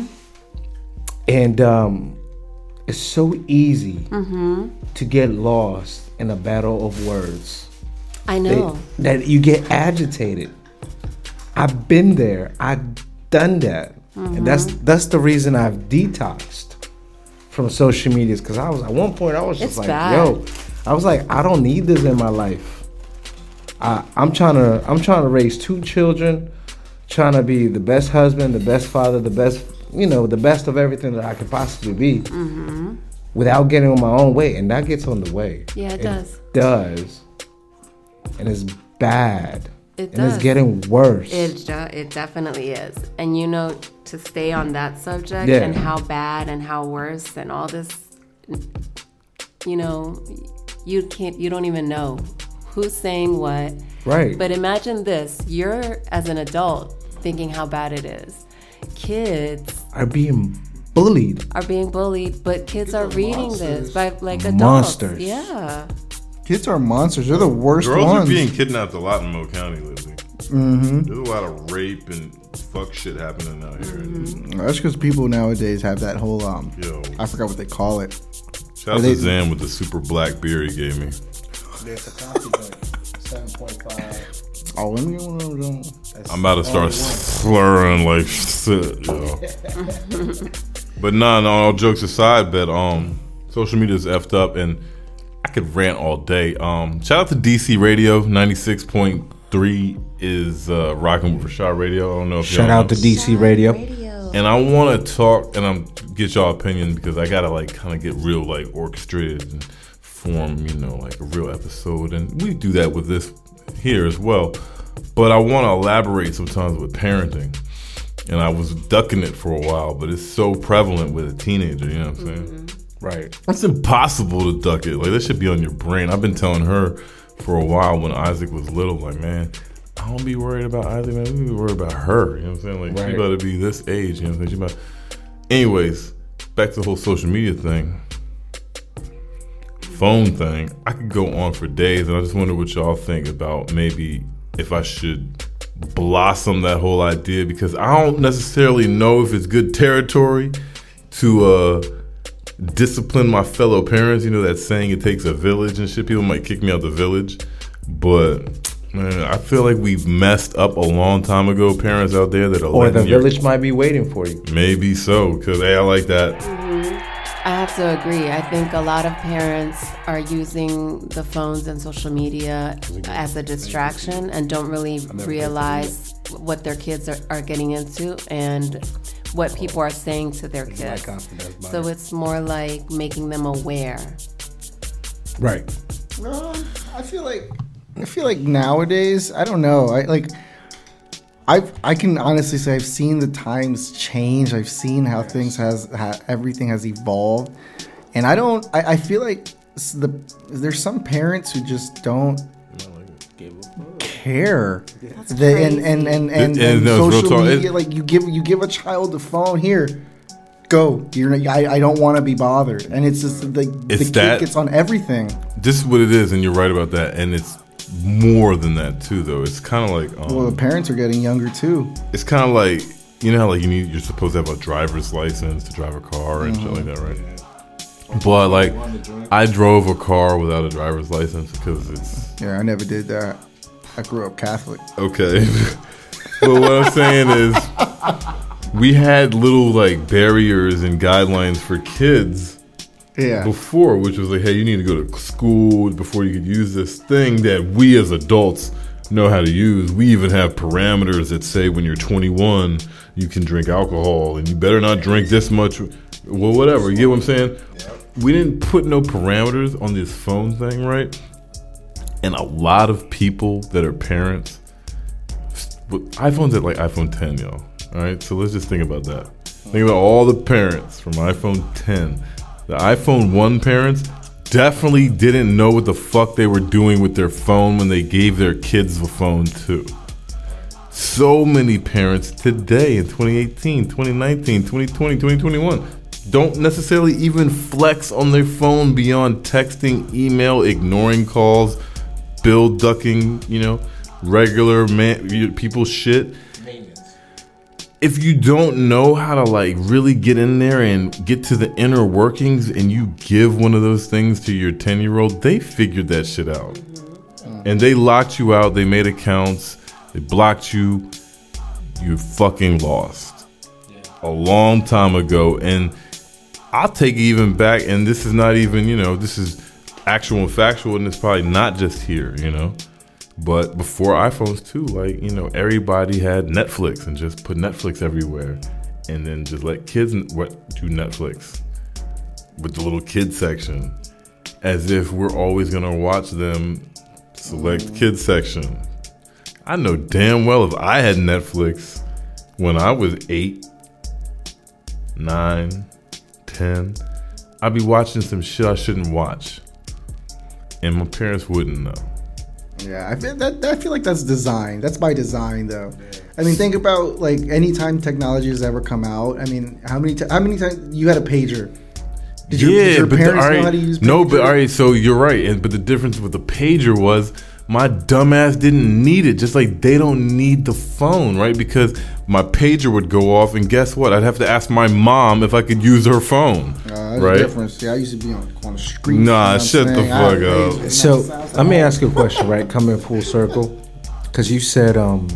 And um, it's so easy Mm-hmm. to get lost in a battle of words. I know. That, that you get agitated. I've been there. I've done that. Mhm. And that's that's the reason I've detoxed from social media. Because I was at one point I was just It's like, bad. yo, I was like, I don't need this in my life. I, I'm trying to I'm trying to raise two children, trying to be the best husband, the best father, the best you know, the best of everything that I could possibly be. Mm-hmm. Without getting on my own way, and that gets on the way. Yeah, it does. Does, and it's bad. It and does. it's getting worse. It de- it definitely is. And you know, to stay on that subject Yeah. and how bad and how worse and all this, you know, you can't, you don't even know who's saying what. Right. But imagine this: you're as an adult thinking how bad it is. Kids Are being bullied. are being bullied, but kids are reading this by like adults. Monsters. Yeah. Kids are monsters. They're the worst Girls ones. are being kidnapped a lot in Mo County lately. Mhm. There's a lot of rape and fuck shit happening out here. Mm-hmm. That's because people nowadays have that whole um. Yo. I forgot what they call it. Shout out Are they- to Zam with the super black beer he gave me. There's a coffee drink, seven point five. Oh, let me get one of those. I'm about to start slurring like shit, yo. But nah, no, all jokes aside, but um, social media is effed up, and I could rant all day. Um, shout out to D C Radio, ninety-six point three is uh, rocking with Rashad Radio. I don't know if Shout y'all out know. to D C Radio. And I want to talk, and I'm get y'all opinion because I gotta like kind of get real like orchestrated and form, you know, like a real episode, and we do that with this here as well. But I want to elaborate sometimes with parenting, and I was ducking it for a while, but it's so prevalent with a teenager. You know what I'm saying? Right. It's impossible to duck it. Like that should be on your brain. I've been telling her for a while when Isaac was little, like, man, I don't be worried about Isaac, man. We be worried about her. You know what I'm saying? Like, Right. she about to be this age. You know what I'm saying? She about... Anyways, back to the whole social media thing, phone thing. I could go on for days, and I just wonder what y'all think about maybe if I should blossom that whole idea, because I don't necessarily know if it's good territory to uh, discipline my fellow parents. You know that saying, it takes a village and shit. People might kick me out the village, but man, I feel like we've messed up a long time ago. Parents out there that are Or the letting your- village might be waiting for you. Maybe so, because hey, I like that. I have to agree. I think a lot of parents are using the phones and social media as a distraction and don't really realize what their kids are, are getting into and what people are saying to their kids. So it's more like making them aware. Right. No, I feel like I feel like nowadays, I don't know. I like I I can honestly say I've seen the times change. I've seen how things has how everything has evolved, and I don't. I, I feel like s- the there's some parents who just don't care. The, and and and and, And- and and no, it's real social talk. media, It- like you give you give a child the phone here. Go. You're. not- I. I don't want to be bothered, and it's just like the It's kid that- gets on everything. This is what it is, and you're right about that. And it's more than that too, though. It's kind of like um, Well, the parents are getting younger too. it's kind of like, you know how like you need you're supposed to have a driver's license to drive a car and shit like that, right? But like, I drove a car without a driver's license because it's Yeah, I never did that. I grew up Catholic. okay. But what I'm saying is, we had little like barriers and guidelines for kids. Yeah. Before, which was like, hey, you need to go to school before you could use this thing that we as adults know how to use. We even have parameters that say when you're twenty-one, you can drink alcohol and you better not drink this much. Well, whatever. You get what I'm saying? We didn't put no parameters on this phone thing, right? And a lot of people that are parents, but iPhones at like iPhone ten, y'all. All right, so let's just think about that. Think about all the parents from iPhone ten The iPhone one parents definitely didn't know what the fuck they were doing with their phone when they gave their kids the phone too. So many parents today in twenty eighteen, twenty nineteen, twenty twenty, twenty twenty-one don't necessarily even flex on their phone beyond texting, email, ignoring calls, bill ducking, you know, regular man, people shit. If you don't know how to like really get in there and get to the inner workings and you give one of those things to your ten year old, they figured that shit out. Mm-hmm. And they locked you out. They made accounts. They blocked you. You fucking lost yeah. a long time ago. And I'll take it even back. And this is not even, you know, this is actual and factual. And it's probably not just here, you know. But before iPhones too, like, you know, everybody had Netflix and just put Netflix everywhere. And then just let kids what do Netflix with the little kids section. As if we're always going to watch them select kids section. I know damn well if I had Netflix when I was eight, nine, ten, I'd be watching some shit I shouldn't watch. And my parents wouldn't know. Yeah, I feel that I feel like that's design. That's by design, though. I mean, think about like any time technology has ever come out. I mean, how many t- how many times you had a pager? Did your, yeah, did your but parents the, know right, how to use pager? No, but all right, so you're right. And but the difference with the pager was my dumbass didn't need it. Just like they don't need the phone, right? Because my pager would go off, and guess what? I'd have to ask my mom if I could use her phone. Uh, that's right? the difference. Yeah, I used to be on, on the street. Nah, you know shut the fuck up. So let me ask you a question, right? Coming full circle, because you said um,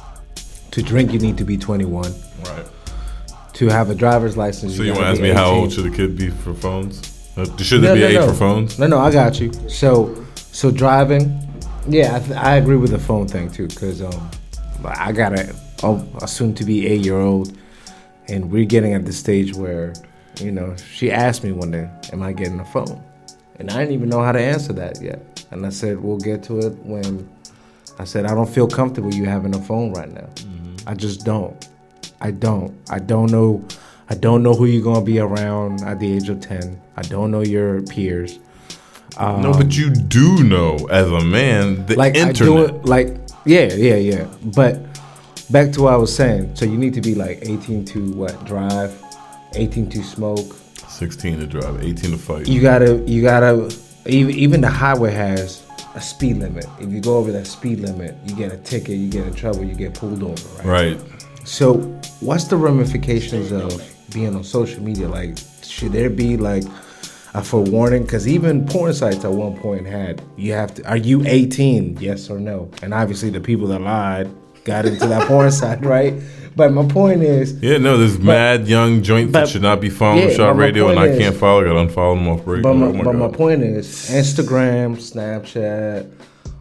to drink you need to be twenty-one. Right. To have a driver's license. So you you want to ask me how old should a kid be for phones? Uh, should there no, be no, age no. for phones? No, no, I got you. So, so driving, yeah, I, th- I agree with the phone thing too, because um, I got a, a soon to be eight year old, and we're getting at the stage where, you know, she asked me one day, "Am I getting a phone?" And I didn't even know how to answer that yet. And I said, "We'll get to it when." I said, "I don't feel comfortable you having a phone right now. Mm-hmm. I just don't. I don't. I don't know." I don't know who you're gonna be around at the age of ten. I don't know your peers. Um, no, but you do know as a man the like internet. I do it, like yeah, yeah, yeah. But back to what I was saying. So you need to be like eighteen to what drive, eighteen to smoke, sixteen to drive, eighteen to fight. You gotta, you gotta. Even even the highway has a speed limit. If you go over that speed limit, you get a ticket. You get in trouble. You get pulled over. Right. Right. So what's the ramifications of being on social media? Like, should there be like a forewarning? Because even porn sites at one point had, you have to, are you eighteen? Yes or no? And obviously the people that lied got into that porn site, right? But my point is, yeah, no, there's but, mad young joints but, that should not be following yeah, Shot Radio, and I is, can't follow. I got to unfollow them off radio. But, my, oh my, but my point is, Instagram, Snapchat,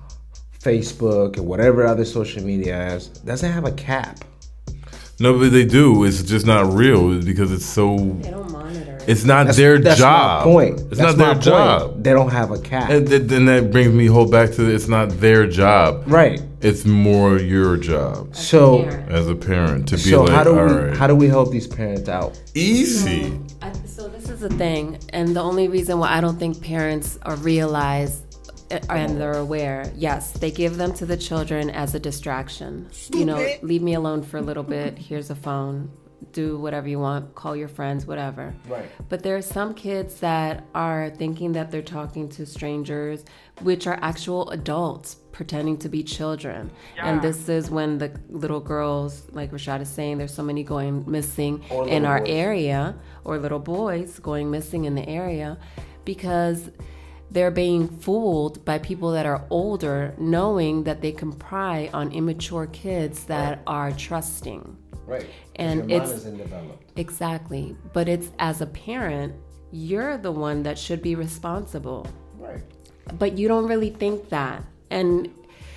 Facebook, and whatever other social media has doesn't have a cap. No, but they do. It's just not real because it's so. They don't monitor. It's not that's, their that's job. My point. It's that's not their point. job. They don't have a cap. And then that brings me whole back to it's not their job. Right. It's more your job. So as a parent to be so like, how do all we right. how do we help these parents out? Easy. So, I, so this is the thing, and the only reason why I don't think parents are realize and they're aware, yes, they give them to the children as a distraction. Stupid. You know, leave me alone for a little bit. Here's a phone. Do whatever you want. Call your friends, whatever. Right. But there are some kids that are thinking that they're talking to strangers, which are actual adults pretending to be children. Yeah. And this is when the little girls, like Rashad is saying, there's so many going missing in our boys. area, or little boys going missing in the area, because they're being fooled by people that are older, knowing that they can pry on immature kids that right. are trusting. Right. And your it's mind isn't developed. Exactly. But it's as a parent, you're the one that should be responsible. Right. But you don't really think that. And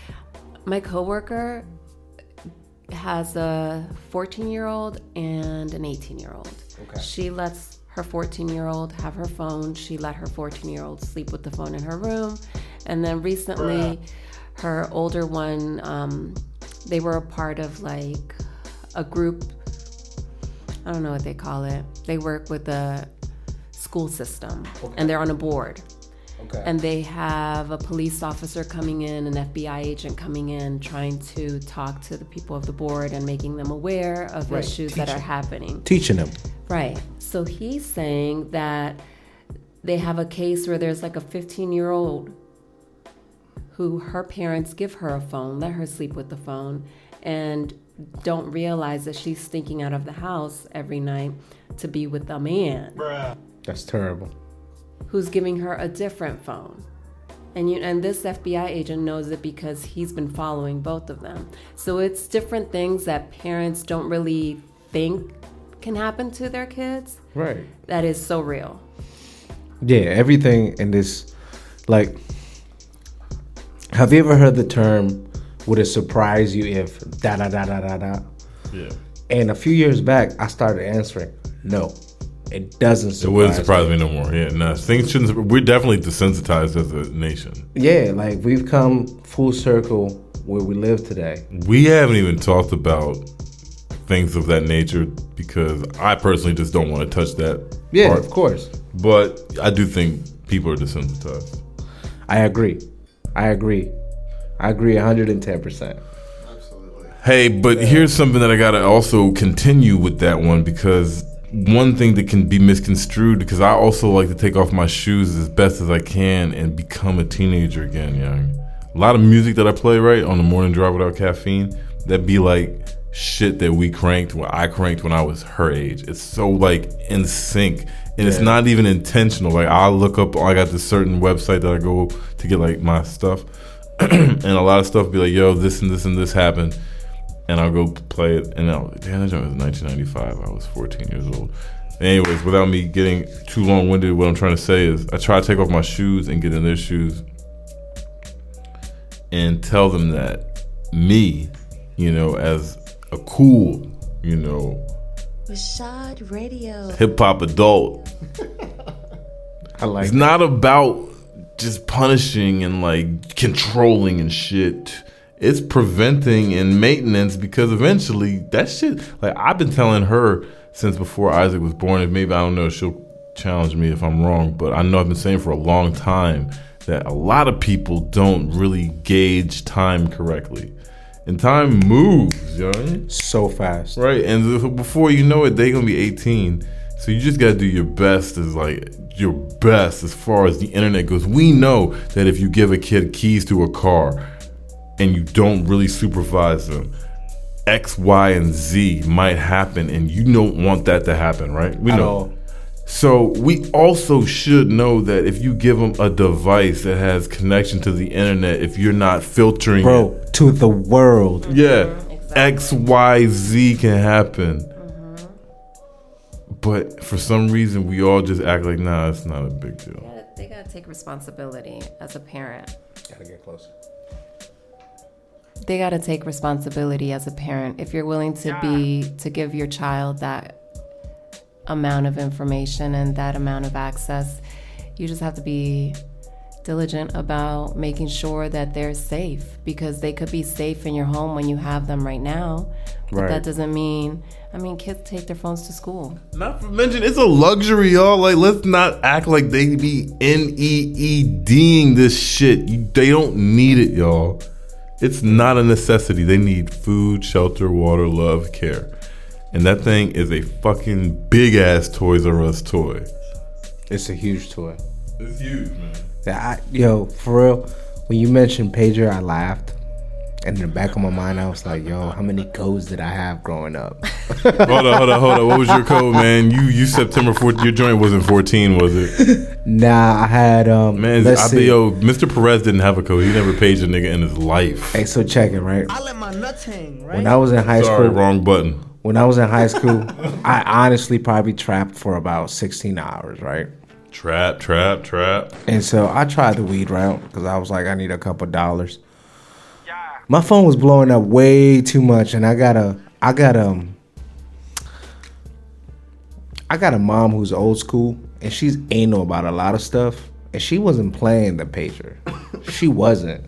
my coworker has a fourteen-year-old and an eighteen-year-old. Okay. She lets her fourteen-year-old have her phone. She let her fourteen-year-old sleep with the phone in her room. And then recently, Bruh. her older one, um, they were a part of like a group. I don't know what they call it. They work with the school system, okay. and they're on a board. Okay. And they have a police officer coming in, an F B I agent coming in, trying to talk to the people of the board and making them aware of right. issues Teaching. that are happening. Teaching them. Right. So he's saying that they have a case where there's like a fifteen-year-old who her parents give her a phone, let her sleep with the phone, and don't realize that she's sneaking out of the house every night to be with a man. Bruh. That's terrible. Who's giving her a different phone. And you and this F B I agent knows it because he's been following both of them. So it's different things that parents don't really think can happen to their kids. Right. That is so real. Yeah, everything in this, like, have you ever heard the term, would it surprise you if da da da da da da? Yeah. And a few years back, I started answering, no. It doesn't surprise It wouldn't surprise me, me no more. Yeah, no, things shouldn't. We're definitely desensitized as a nation. Yeah, like we've come full circle where we live today. We haven't even talked about things of that nature because I personally just don't want to touch that. Yeah, part. of course. But I do think people are desensitized. I agree. I agree. I agree one hundred ten percent. Hey, but yeah. Here's something that I gotta also continue with that one because. One thing that can be misconstrued because I also like to take off my shoes as best as I can and become a teenager again, young. A lot of music that I play right on the morning drive without caffeine, that'd be like shit that we cranked when I cranked when I was her age. It's so like in sync and yeah. It's not even intentional. Like I'll look up, I got this certain website that I go to get like my stuff and a lot of stuff be like, yo, this and this and this happened. And I'll go play it, and I'll, damn, that joint was nineteen ninety-five. I was fourteen years old. Anyways, without me getting too long-winded, what I'm trying to say is I try to take off my shoes and get in their shoes and tell them that me, you know, as a cool, you know, Rashad Radio, hip-hop adult, I like it's that. not about just punishing and, like, controlling and shit. It's preventing and maintenance because eventually that shit, like I've been telling her since before Isaac was born, and maybe, I don't know, she'll challenge me if I'm wrong, but I know I've been saying for a long time that a lot of people don't really gauge time correctly. And time moves, yo. So fast. Right, and before you know it, they're going to be eighteen. So you just got to do your best as like, your best as far as the internet goes. We know that if you give a kid keys to a car, and you don't really supervise them, X, Y, and Z might happen, and you don't want that to happen, right? We At know. all. So we also should know that if you give them a device that has connection to the internet, if you're not filtering Bro, it, to the world. yeah, exactly. X, Y, Z can happen. Mm-hmm. But for some reason, we all just act like, nah, it's not a big deal. They gotta, they gotta take responsibility as a parent. Gotta get closer. They got to take responsibility as a parent. If you're willing to be, to give your child that amount of information and that amount of access, you just have to be diligent about making sure that they're safe, because they could be safe in your home when you have them right now. But Right. that doesn't mean, I mean, kids take their phones to school. Not to mention, it's a luxury, y'all. Like, let's not act like they be N E E D-ing this shit. You, they don't need it, y'all. It's not a necessity. They need food, shelter, water, love, care. And that thing is a fucking big-ass Toys R Us toy. It's a huge toy. It's huge, man. Yeah, I, yo, for real, when you mentioned pager, I laughed. And in the back of my mind, I was like, yo, how many codes did I have growing up? hold on, hold on, hold on. What was your code, man? You you September fourteenth, your joint wasn't fourteen, was it? Nah, I had, um, man, let's I see. be, yo, Mister Perez didn't have a code. He never paged a nigga in his life. Hey, so check it, right? I let my nuts hang, right? When I was in high Sorry, school. wrong button. When I was in high school, I honestly probably trapped for about sixteen hours, right? Trap, trap, trap. And so I tried the weed route because I was like, I need a couple dollars. My phone was blowing up way too much, and I got a, I got um, I got a mom who's old school, and she's anal about a lot of stuff, and she wasn't playing the pager. She wasn't.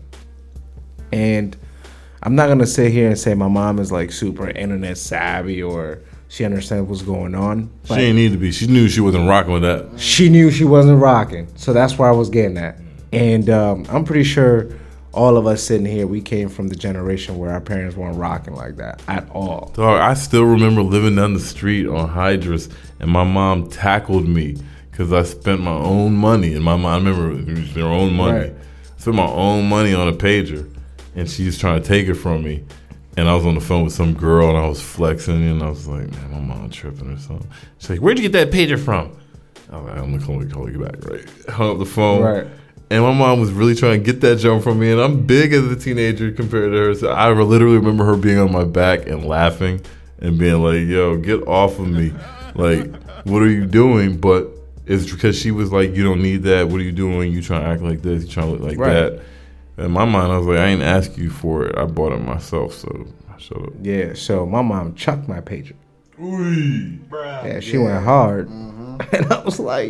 And I'm not gonna sit here and say my mom is like super internet savvy or She understands what's going on. She didn't need to be. She knew she wasn't rocking with that. She knew she wasn't rocking. So that's where I was getting at. And um, I'm pretty sure all of us sitting here, we came from the generation where our parents weren't rocking like that at all. Dog, I still remember living down the street on Hydrus, and my mom tackled me because I spent my own money. And my mom, I remember it was their own money. Right. I spent my own money on a pager, and she's trying to take it from me. And I was on the phone with some girl, and I was flexing, and I was like, man, my mom tripping or something. She's like, where'd you get that pager from? I was like, I'm going to call you back, right? Hung up the phone. Right. And my mom was really trying to get that jump from me, and I'm big as a teenager compared to her. So I literally remember her being on my back and laughing and being like, yo, get off of me. Like, what are you doing? But it's because she was like, you don't need that. What are you doing? You trying to act like this. You trying to look like Right. that. In my mind, I was like, I ain't ask you for it. I bought it myself, so I shut up. Yeah, so my mom chucked my pager. Ooh. Yeah, she went hard. And I was like,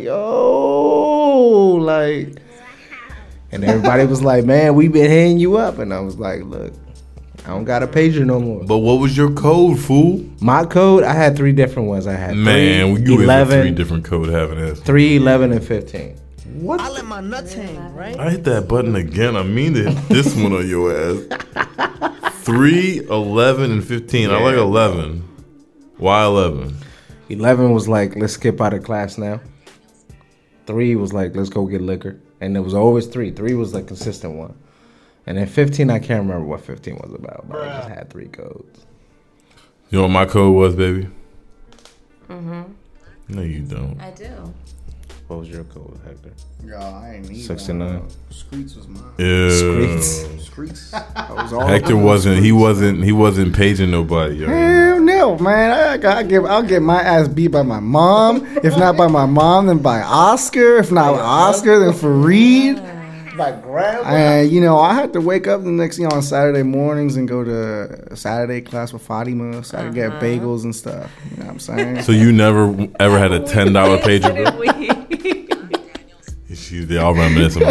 oh, like... And everybody was like, man, we been hitting you up. And I was like, look, I don't got a pager no more. But what was your code, fool? My code, I had three different ones. I had Man, three, you eleven, had three different code having ass. three, eleven, and fifteen. What? I let my nuts hang, right? I hit that button again. I mean to hit this one on your ass. three, eleven, and fifteen. I like eleven. Why eleven? eleven was like, let's skip out of class now. Three was like, let's go get liquor. And it was always three. Three was the consistent one. And then fifteen, I can't remember what fifteen was about, but I just had three codes. You know what my code was, baby? Mm-hmm. No, you don't. I do. What was your code, Hector? Yo, I ain't need sixty-nine. one. Screets was mine. Ew. Screets. Screets. That was all Hector of them. wasn't. He wasn't. He wasn't paging nobody. Yo. Hell no, man. I, I give, I'll get my ass beat by my mom. If not by my mom, then by Oscar. If not Oscar, then Fareed. My grandma. And, you know, I had to wake up the next, you know, on Saturday mornings and go to Saturday class with Fatima so I could get bagels and stuff. You know what I'm saying? So you never ever had a ten dollar pager, bro? She, they all reminisce about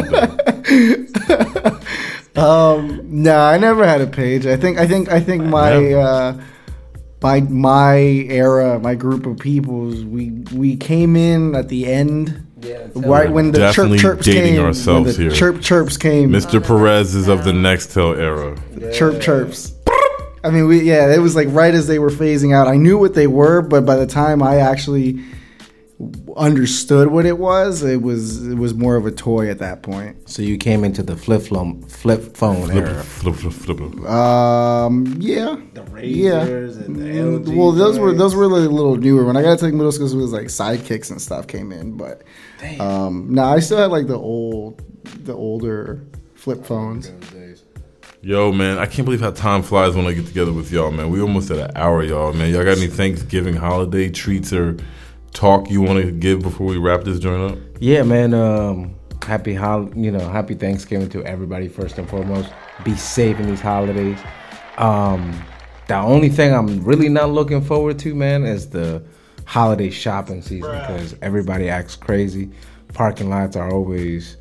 that. um, no, I never had a page. I think, I think, I think my, uh, my, my era, my group of peoples, we we came in at the end. Yeah, right when the Definitely chirp chirps dating came. ourselves when the here. Chirp chirps came. Mister Perez is of the Nextel era. Chirp chirps. I mean, we yeah, it was like right as they were phasing out. I knew what they were, but by the time I actually understood what it was, it was it was more of a toy at that point. So you came into the flip phone, flip phone Flip, era. flip, flip, flip, flip. Um, yeah, The yeah. Razors and the L G. Well, those were joints. those were a little newer. When I got to take middle school, it was like sidekicks and stuff came in. But um, no, I still had like the old, the older flip phones. Yo, man, I can't believe how time flies when I get together with y'all, man. We almost at an hour, y'all, man. Y'all got any Thanksgiving holiday treats or talk you want to give before we wrap this joint up? Yeah, man. Um, happy hol- you know, happy Thanksgiving to everybody first and foremost. Be safe in these holidays. Um, the only thing I'm really not looking forward to, man, is the holiday shopping season because everybody acts crazy. Parking lots are always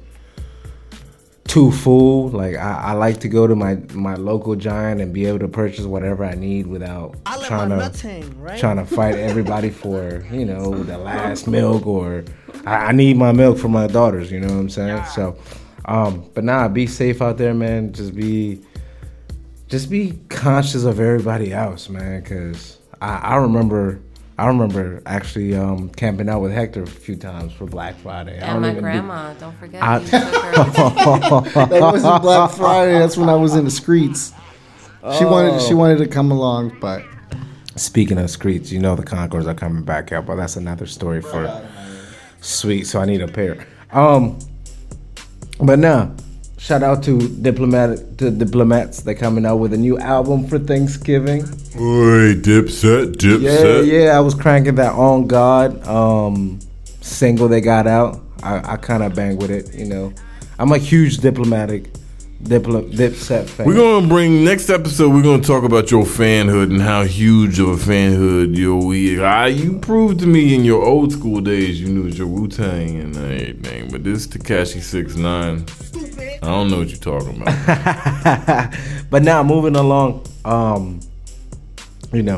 too full. Like I, I like to go to my, my local Giant and be able to purchase whatever I need without I let trying my to nuts hang, right? trying to fight everybody for, you know, the last milk or I, I need my milk for my daughters, you know what I'm saying? So um but nah, be safe out there, man. Just be just be conscious of everybody else, man, because I, I remember I remember actually um, camping out with Hector a few times for Black Friday. I And don't my even grandma, do, don't forget. I, you took her. That wasn't Black Friday. That's when I was in the streets. She wanted she wanted to come along, but Speaking of streets, you know the Concords are coming back out, but that's another story for sweet. So I need a pair. Um, but now, shout out to diplomatic to diplomats. They're coming out with a new album for Thanksgiving. Oi, Dipset, Dipset. Yeah, yeah. I was cranking that On God um, single they got out. I, I kind of bang with it, you know. I'm a huge diplomatic. Diplo- Dipset fan. We're gonna bring next episode. We're gonna talk about your fanhood and how huge of a fanhood you we. Ah, you proved to me in your old school days you knew your Wu Tang and everything, but this Tekashi six nine, I don't know what you're talking about. But now moving along, um, you know,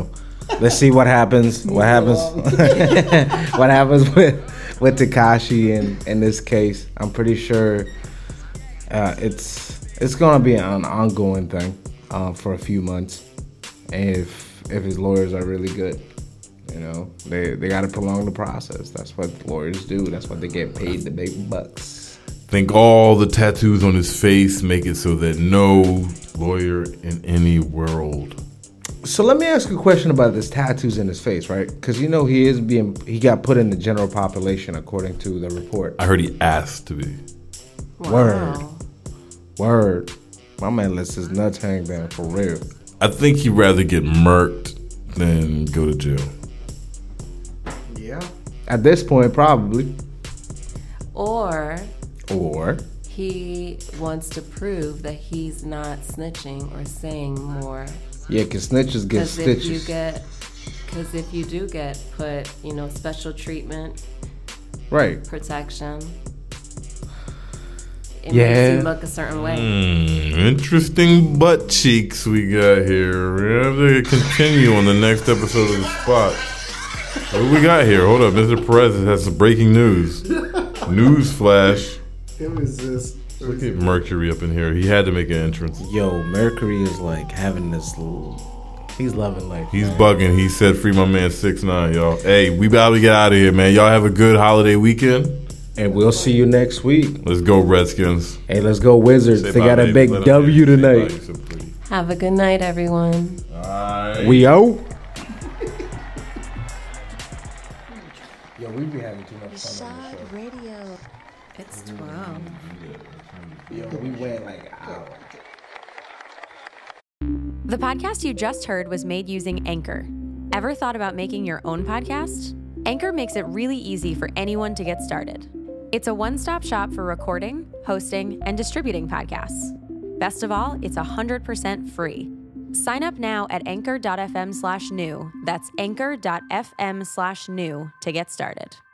let's see what happens. What happens? What happens with with Tekashi in in this case? I'm pretty sure uh, it's it's gonna be an ongoing thing uh, for a few months. And if if his lawyers are really good, you know, they they got to prolong the process. That's what lawyers do. That's what they get paid the big bucks. Think all the tattoos on his face make it so that no lawyer in any world. So let me ask you a question about this tattoos in his face, right? Because you know he is being he got put in the general population according to the report. I heard he asked to be. Wow. Word, word. My man lets his nuts hang down for real. I think he'd rather get murked than go to jail. Yeah. At this point, probably. Or Or he wants to prove that he's not snitching or saying more. yeah, because snitches get Because if you stitches. get, because if you do get put, you know, special treatment, Right. protection, it Yeah. makes you look a certain way. Hmm, interesting butt cheeks we got here. We have to continue on the next episode of The Spot. What do we got here? Hold up, Mister Perez has some breaking news. News flash. Who is this? Look at Mercury up in here. He had to make an entrance. Yo, Mercury is like having this little. He's loving life. He's bugging. He said, "Free my man six nine, y'all." Hey, we about to get out of here, man. Y'all have a good holiday weekend. And we'll see you next week. Let's go, Redskins. Hey, let's go Wizards. Say They bye, got a baby. big Let 'em W say bye. tonight. You're so pretty. Have a good night, everyone. Bye. We out. Yo, we be having too much fun on the show. Radio. It's twelve. Yo, we went like an hour. The podcast you just heard was made using Anchor. Ever thought about making your own podcast? Anchor makes it really easy for anyone to get started. It's a one-stop shop for recording, hosting, and distributing podcasts. Best of all, it's one hundred percent free. Sign up now at anchor.fm slash new. That's anchor.fm slash new to get started.